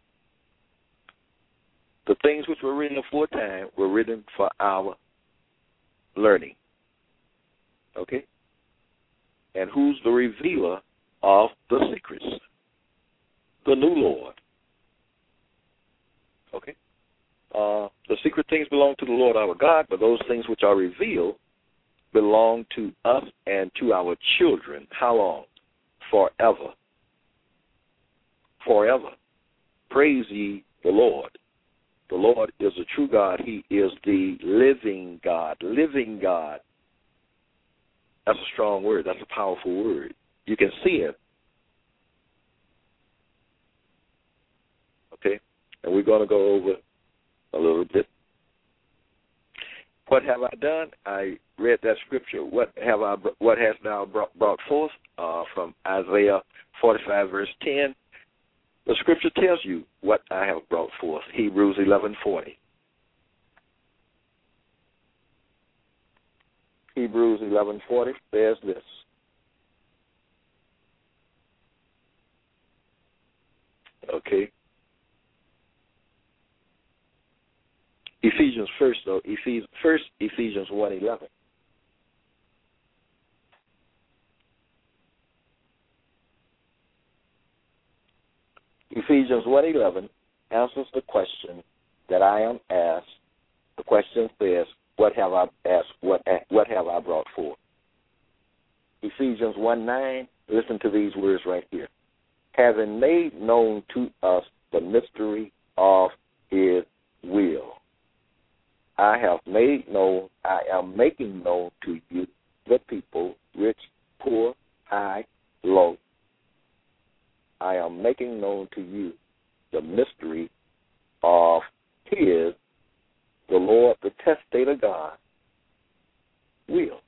The things which were written aforetime were written for our learning. Okay? And who's the revealer of the secrets? The new Lord. Okay? The secret things belong to the Lord our God, but those things which are revealed belong to us and to our children. How long? Forever. Forever. Praise ye the Lord. The Lord is a true God. He is the living God. Living God. That's a strong word. That's a powerful word. You can see it. Okay? And we're going to go over a little bit. What have I done? I read that scripture. What hast thou brought forth from Isaiah 45, verse 10. The scripture tells you what I have brought forth. Hebrews 11:40. Hebrews 11:40 says this. Okay. Ephesians 1:11. Ephesians 1:11 answers the question that I am asked. The question says, "What have I asked? What have I brought forth?" Ephesians 1:9. Listen to these words right here. Having made known to us the mystery of His will. I am making known to you the people, rich, poor, high, low. I am making known to you the mystery of His, the Lord, the testator God, will.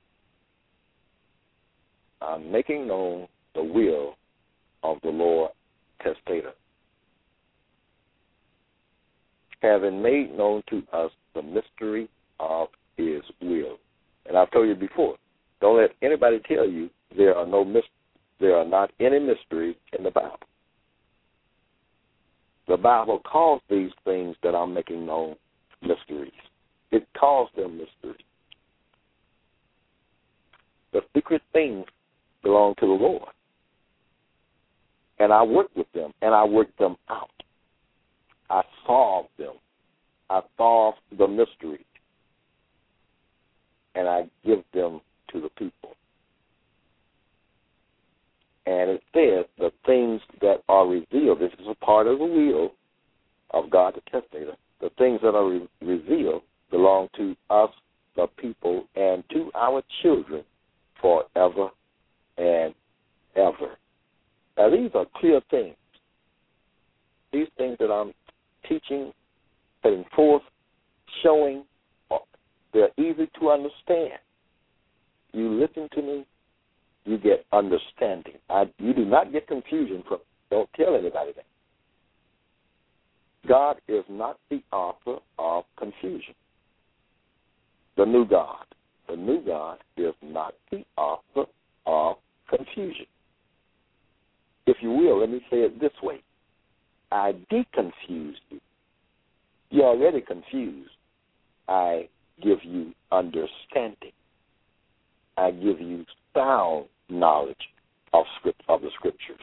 I'm making known the will of the Lord, testator. Having made known to us the mystery of His will. And I've told you before, don't let anybody tell you there are not any mysteries in the Bible. The Bible calls these things that I'm making known mysteries. It calls them mysteries. The secret things belong to the Lord. And I work with them, and I work them out. I solve them. I solve the mysteries, and I give them to the people. And it says the things that are revealed, this is a part of the will of God the testator, the things that are revealed belong to us, the people, and to our children forever and ever. Now, these are clear things. These things that I'm teaching, setting forth, showing, they're easy to understand. You listen to me, you get understanding. You do not get confusion from it. Don't tell anybody that. God is not the author of confusion. The new God is not the author of confusion. If you will, let me say it this way. I deconfuse you. You're already confused. I give you understanding. I give you sound knowledge of the Scriptures.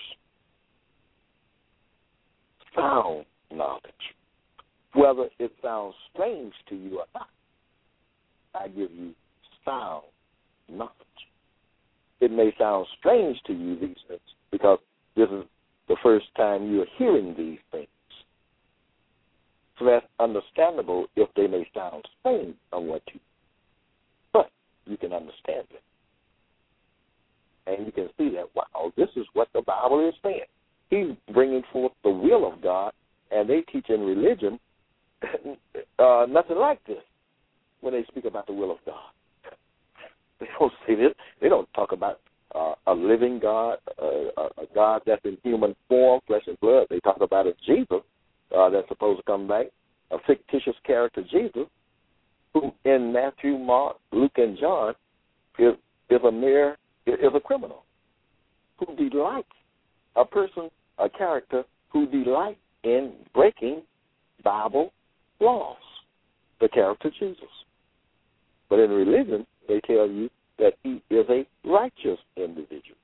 Sound knowledge. Whether it sounds strange to you or not, I give you sound knowledge. It may sound strange to you, these things, because this is the first time you're hearing these things. So that's understandable if they may sound strange somewhat to you. But you can understand it. And you can see that, wow, this is what the Bible is saying. He's bringing forth the will of God, and they teach in religion nothing like this when they speak about the will of God. They don't say this. They don't talk about a living God, a God that's in human form, flesh and blood. They talk about a Jesus that's supposed to come back, a fictitious character Jesus, who in Matthew, Mark, Luke, and John is a criminal who delights, a character who delights in breaking Bible laws, the character Jesus. But in religion, they tell you that he is a righteous individual.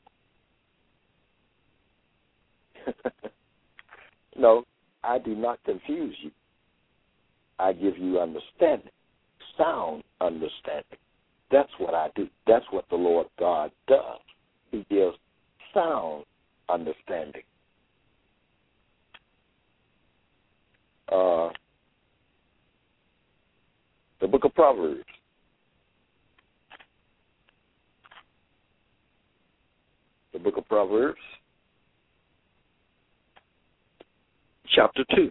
No, I do not confuse you. I give you understanding, sound understanding. That's what I do. That's what the Lord God does. He gives sound understanding. The book of Proverbs. The book of Proverbs, chapter 2,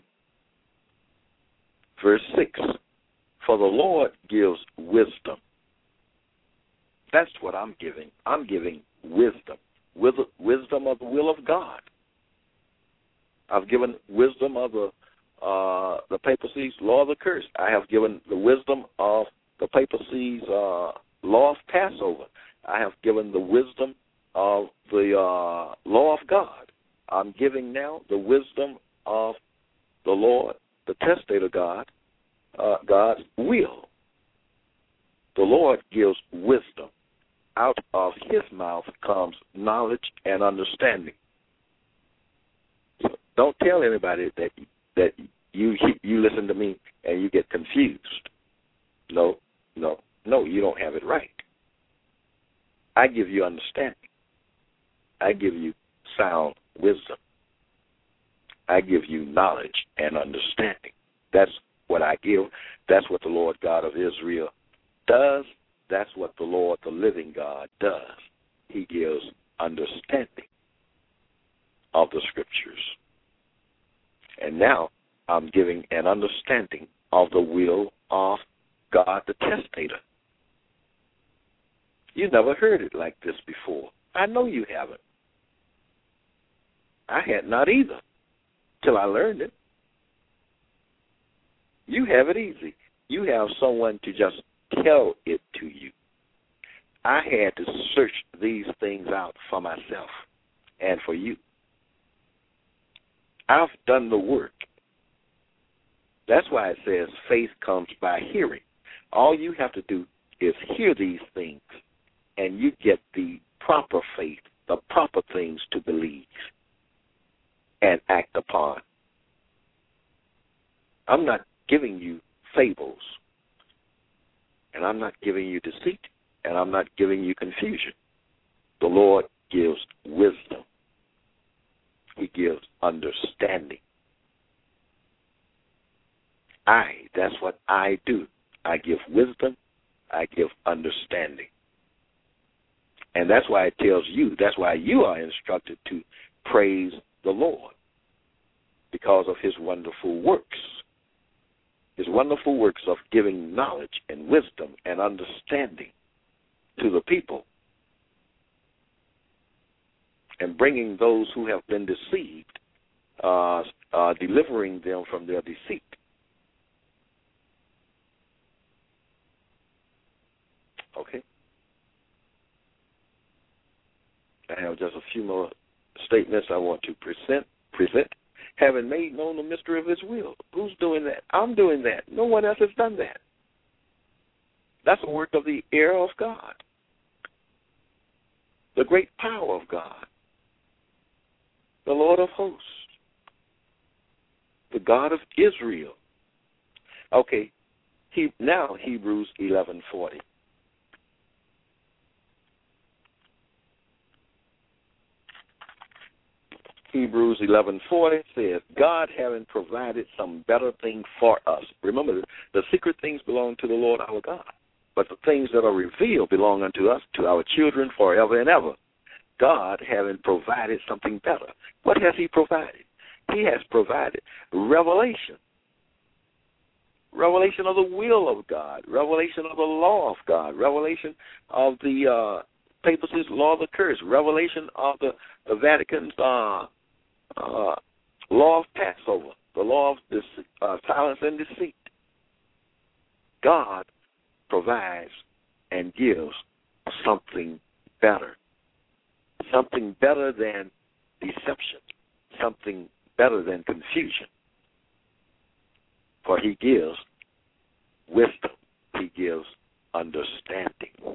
verse 6. For the Lord gives wisdom. That's what I'm giving. I'm giving wisdom. Wisdom of the will of God. I've given wisdom of the papacy's law of the curse. I have given the wisdom of the papacy's law of Passover. I have given the wisdom of the law of God. I'm giving now the wisdom of the Lord, the testator God, God's will. The Lord gives wisdom. Out of his mouth comes knowledge and understanding. So don't tell anybody that you listen to me and you get confused. No, you don't have it right. I give you understanding. I give you sound wisdom. I give you knowledge and understanding. That's what I give. That's what the Lord God of Israel does. That's what the Lord, the living God, does. He gives understanding of the Scriptures. And now I'm giving an understanding of the will of God the testator. You never heard it like this before. I know you haven't. I had not either till I learned it. You have it easy. You have someone to just tell it to you. I had to search these things out for myself and for you. I've done the work. That's why it says faith comes by hearing. All you have to do is hear these things, and you get the proper faith, the proper things to believe and act upon. I'm not giving you fables, and I'm not giving you deceit, and I'm not giving you confusion. The Lord gives wisdom. He gives understanding. That's what I do. I give wisdom. I give understanding. And that's why it tells you, that's why you are instructed to praise the Lord, because of his wonderful works. His wonderful works of giving knowledge and wisdom and understanding to the people and bringing those who have been deceived, delivering them from their deceit. Okay? I have just a few more statements I want to present. Having made known the mystery of his will. Who's doing that? I'm doing that. No one else has done that. That's the work of the heir of God, the great power of God, the Lord of hosts, the God of Israel. Okay, now Hebrews 11:40. Hebrews 11:40 says, God having provided some better thing for us. Remember, the secret things belong to the Lord our God, but the things that are revealed belong unto us, to our children forever and ever. God having provided something better. What has he provided? He has provided revelation. Revelation of the will of God. Revelation of the law of God. Revelation of the papacy's law of the curse. Revelation of the Vatican's law of Passover, the law of silence and deceit. God provides and gives something better than deception, something better than confusion. For he gives wisdom, he gives understanding.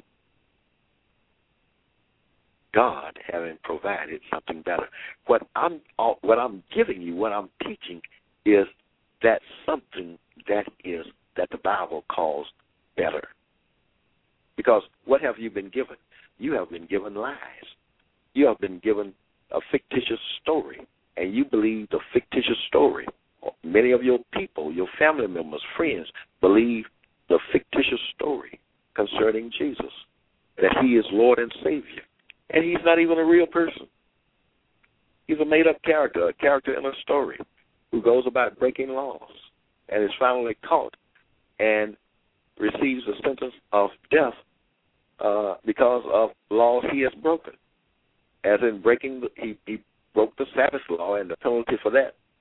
God having provided something better. What I'm giving you, what I'm teaching, is that something that the Bible calls better. Because what have you been given? You have been given lies. You have been given a fictitious story, and you believe the fictitious story. Many of your people, your family members, friends, believe the fictitious story concerning Jesus, that he is Lord and Savior. And he's not even a real person. He's a made-up character, a character in a story who goes about breaking laws and is finally caught and receives a sentence of death because of laws he has broken. As in breaking, he broke the Sabbath law, and the penalty for that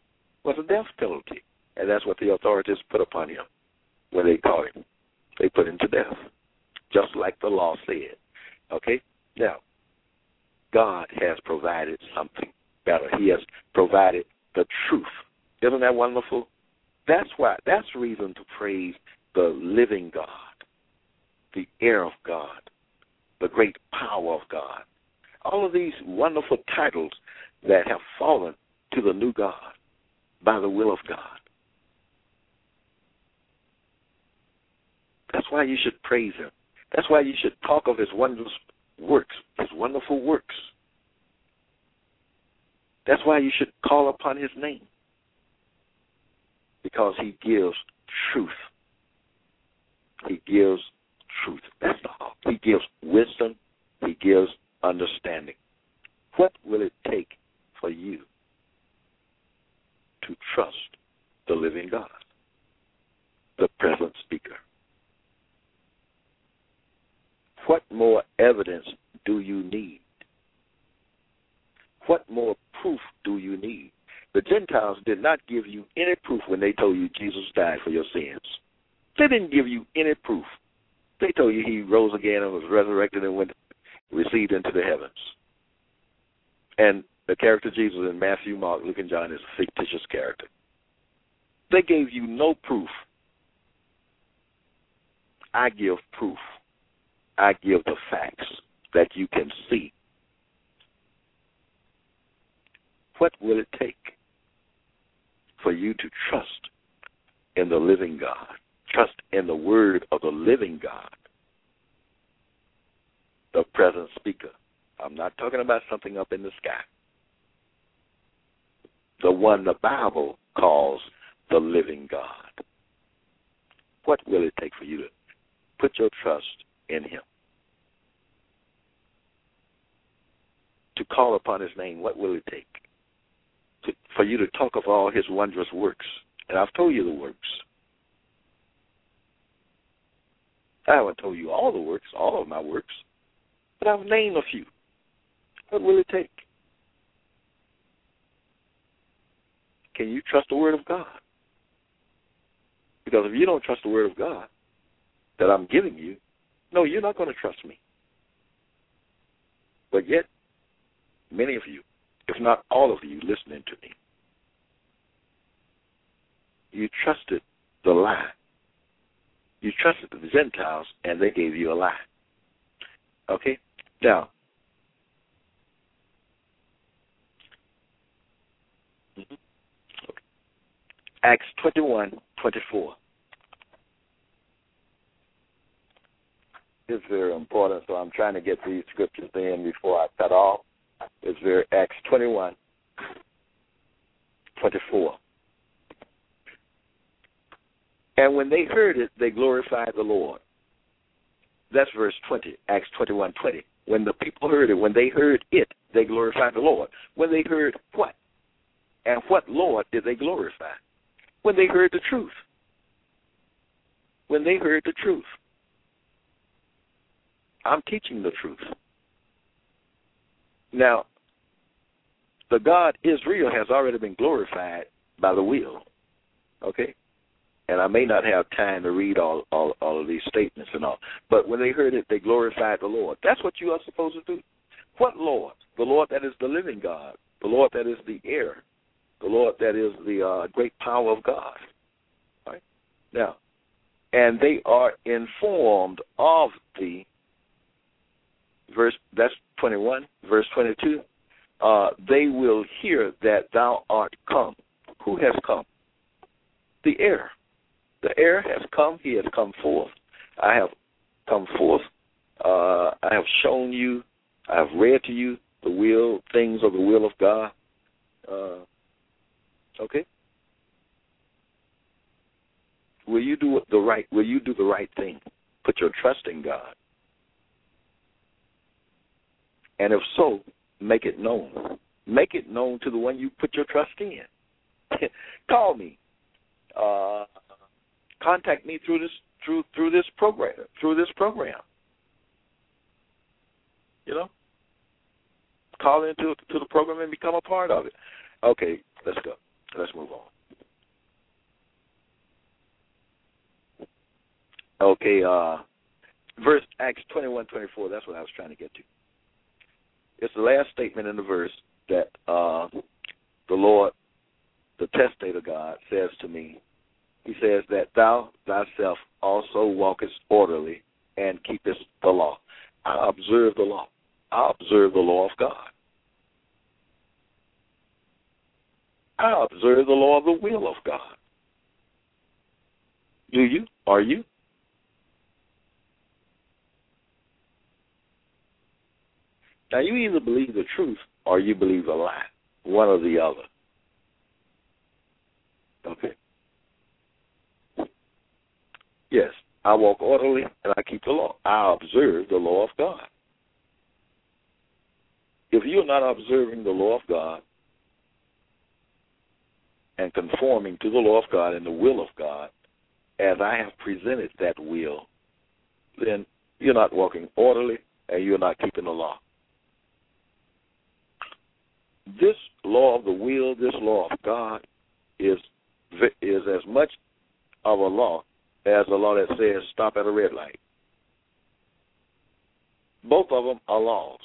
was a death penalty. And that's what the authorities put upon him when they caught him. They put him to death, just like the law said. Okay? Now, God has provided something better. He has provided the truth. Isn't that wonderful? That's reason to praise the living God, the air of God, the great power of God. All of these wonderful titles that have fallen to the new God by the will of God. That's why you should praise him. That's why you should talk of his wondrous works, his wonderful works. That's why you should call upon his name, because he gives truth. He gives truth. That's all. He gives wisdom. He gives understanding. What will it take for you to trust the living God, the present speaker? What more evidence do you need? What more proof do you need? The Gentiles did not give you any proof when they told you Jesus died for your sins. They didn't give you any proof. They told you he rose again and was resurrected and received into the heavens. And the character Jesus in Matthew, Mark, Luke, and John is a fictitious character. They gave you no proof. I give proof. I give the facts that you can see. What will it take for you to trust in the living God, trust in the word of the living God, the present speaker? I'm not talking about something up in the sky. The one the Bible calls the living God. What will it take for you to put your trust in him? To call upon his name, what will it take? For you to talk of all his wondrous works. And I've told you the works. I haven't told you all the works, all of my works, but I've named a few. What will it take? Can you trust the word of God? Because if you don't trust the word of God that I'm giving you, no, you're not going to trust me. But yet, many of you, if not all of you listening to me, you trusted the lie. You trusted the Gentiles, and they gave you a lie. Okay? Now, Acts 21:24 is very important, so I'm trying to get these scriptures in before I cut off. It's very Acts 21:24. And when they heard it, they glorified the Lord. That's verse 20, Acts 21:20. When the people heard it, when they heard it, they glorified the Lord. When they heard what? And what Lord did they glorify? When they heard the truth. When they heard the truth. I'm teaching the truth. Now, the God Israel has already been glorified by the will. Okay? And I may not have time to read all of these statements and all. But when they heard it, they glorified the Lord. That's what you are supposed to do. What Lord? The Lord that is the living God. The Lord that is the heir. The Lord that is the great power of God. All right? Now, and they are informed of the verse, that's 21, verse 22. They will hear that thou art come. Who has come? The heir. The heir has come. He has come forth. I have come forth. I have shown you. I have read to you the things of the will of God. Okay. Will you do the right? Will you do the right thing? Put your trust in God. And if so, make it known. Make it known to the one you put your trust in. Call me. Contact me through this program. You know, call into the program and become a part of it. Okay, let's go. Let's move on. Okay, verse Acts 21:24. That's what I was trying to get to. It's the last statement in the verse that the Lord, the testator God, says to me. He says that thou thyself also walkest orderly and keepest the law. I observe the law. I observe the law of God. I observe the law of the will of God. Do you? Are you? Now, you either believe the truth or you believe a lie, one or the other. Okay? Yes, I walk orderly and I keep the law. I observe the law of God. If you're not observing the law of God and conforming to the law of God and the will of God, as I have presented that will, then you're not walking orderly and you're not keeping the law. This law of the will, this law of God, is as much of a law as a law that says stop at a red light. Both of them are laws.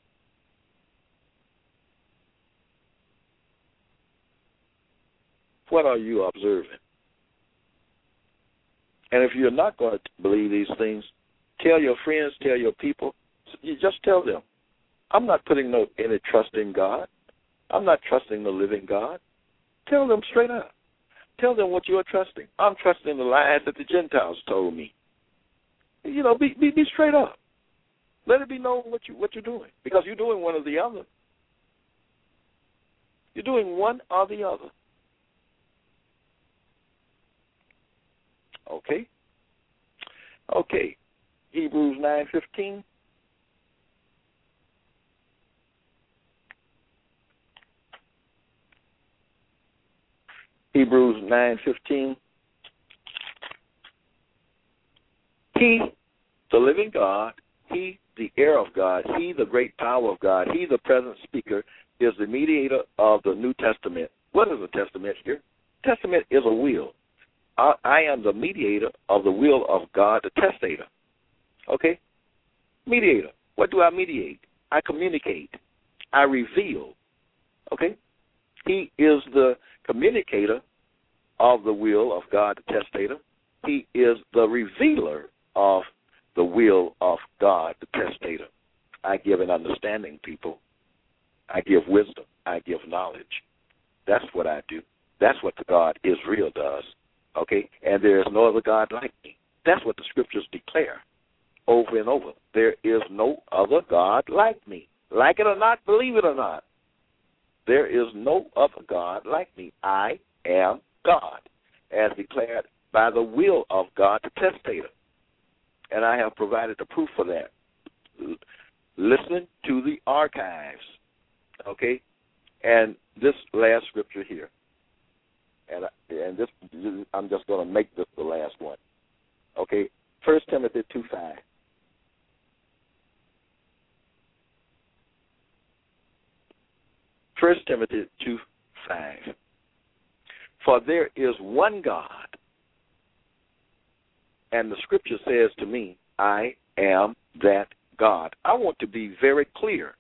What are you observing? And if you're not going to believe these things, tell your friends, tell your people, you just tell them, I'm not putting any trust in God. I'm not trusting the living God. Tell them straight up. Tell them what you're trusting. I'm trusting the lies that the Gentiles told me. You know, be straight up. Let it be known what you're doing, because you're doing one or the other. You're doing one or the other. Okay? Okay. Hebrews 9:15. Hebrews 9:15. He, the living God, he, the heir of God, he, the great power of God, he, the present speaker, is the mediator of the New Testament. What is a testament here? Testament is a will. I am the mediator of the will of God, the testator. Okay? Mediator. What do I mediate? I communicate. I reveal. Okay? He is the communicator of the will of God, the testator. He is the revealer of the will of God, the testator. I give an understanding, people. I give wisdom. I give knowledge. That's what I do. That's what the God Israel does. Okay? And there is no other God like me. That's what the scriptures declare over and over. There is no other God like me. Like it or not, believe it or not. There is no other God like me. I am God, as declared by the will of God, the testator. And I have provided the proof for that. Listen to the archives, okay? And this last scripture here, and this, I'm just going to make this the last one, okay? 1 Timothy 2:5. First Timothy 2:5. For there is one God, and the scripture says to me, I am that God. I want to be very clear.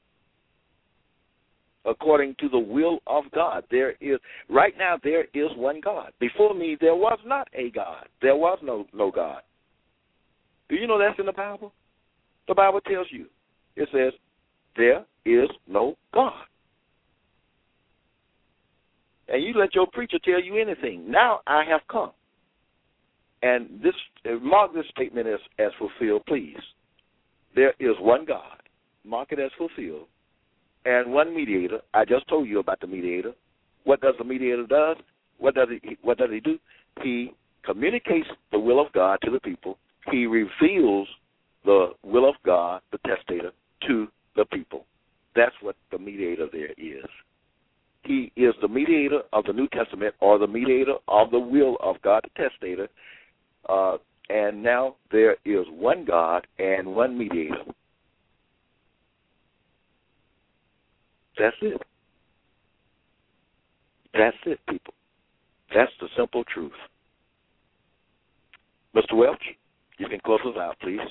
According to the will of God, right now there is one God. Before me there was not a God. There was no God. Do you know that's in the Bible? The Bible tells you. It says, there is no God. And you let your preacher tell you anything. Now I have come. And mark this statement as fulfilled, please. There is one God. Mark it as fulfilled. And one mediator. I just told you about the mediator. What does the mediator do? What does he do? He communicates the will of God to the people. He reveals the will of God, the testator, to the people. That's what the mediator there is. He is the mediator of the New Testament, or the mediator of the will of God, the testator. And now there is one God and one mediator. That's it. That's it, people. That's the simple truth. Mr. Welch, You can close us out, please.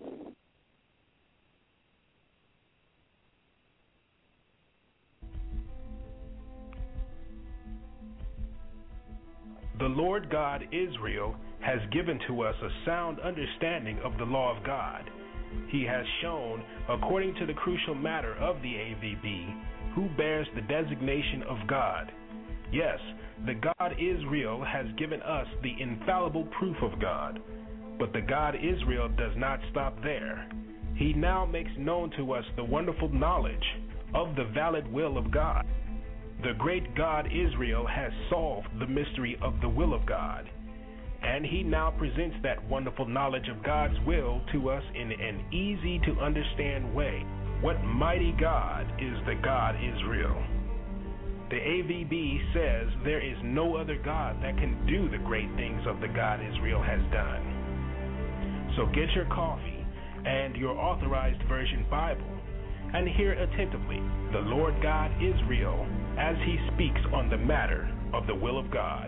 The Lord God Israel has given to us a sound understanding of the law of God. He has shown, according to the crucial matter of the AVB, who bears the designation of God. Yes, the God Israel has given us the infallible proof of God. But the God Israel does not stop there. He now makes known to us the wonderful knowledge of the valid will of God. The great God Israel has solved the mystery of the will of God, and he now presents that wonderful knowledge of God's will to us in an easy-to-understand way. What mighty God is the God Israel? The AVB says there is no other God that can do the great things of the God Israel has done. So get your coffee and your Authorized Version Bible and hear attentively the Lord God Israel as he speaks on the matter of the will of God.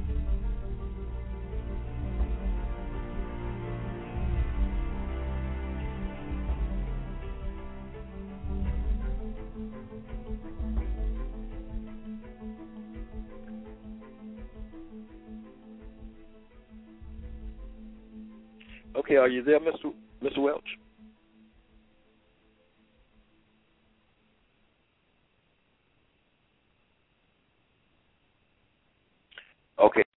Okay, are you there, Mr. Welch? Okay.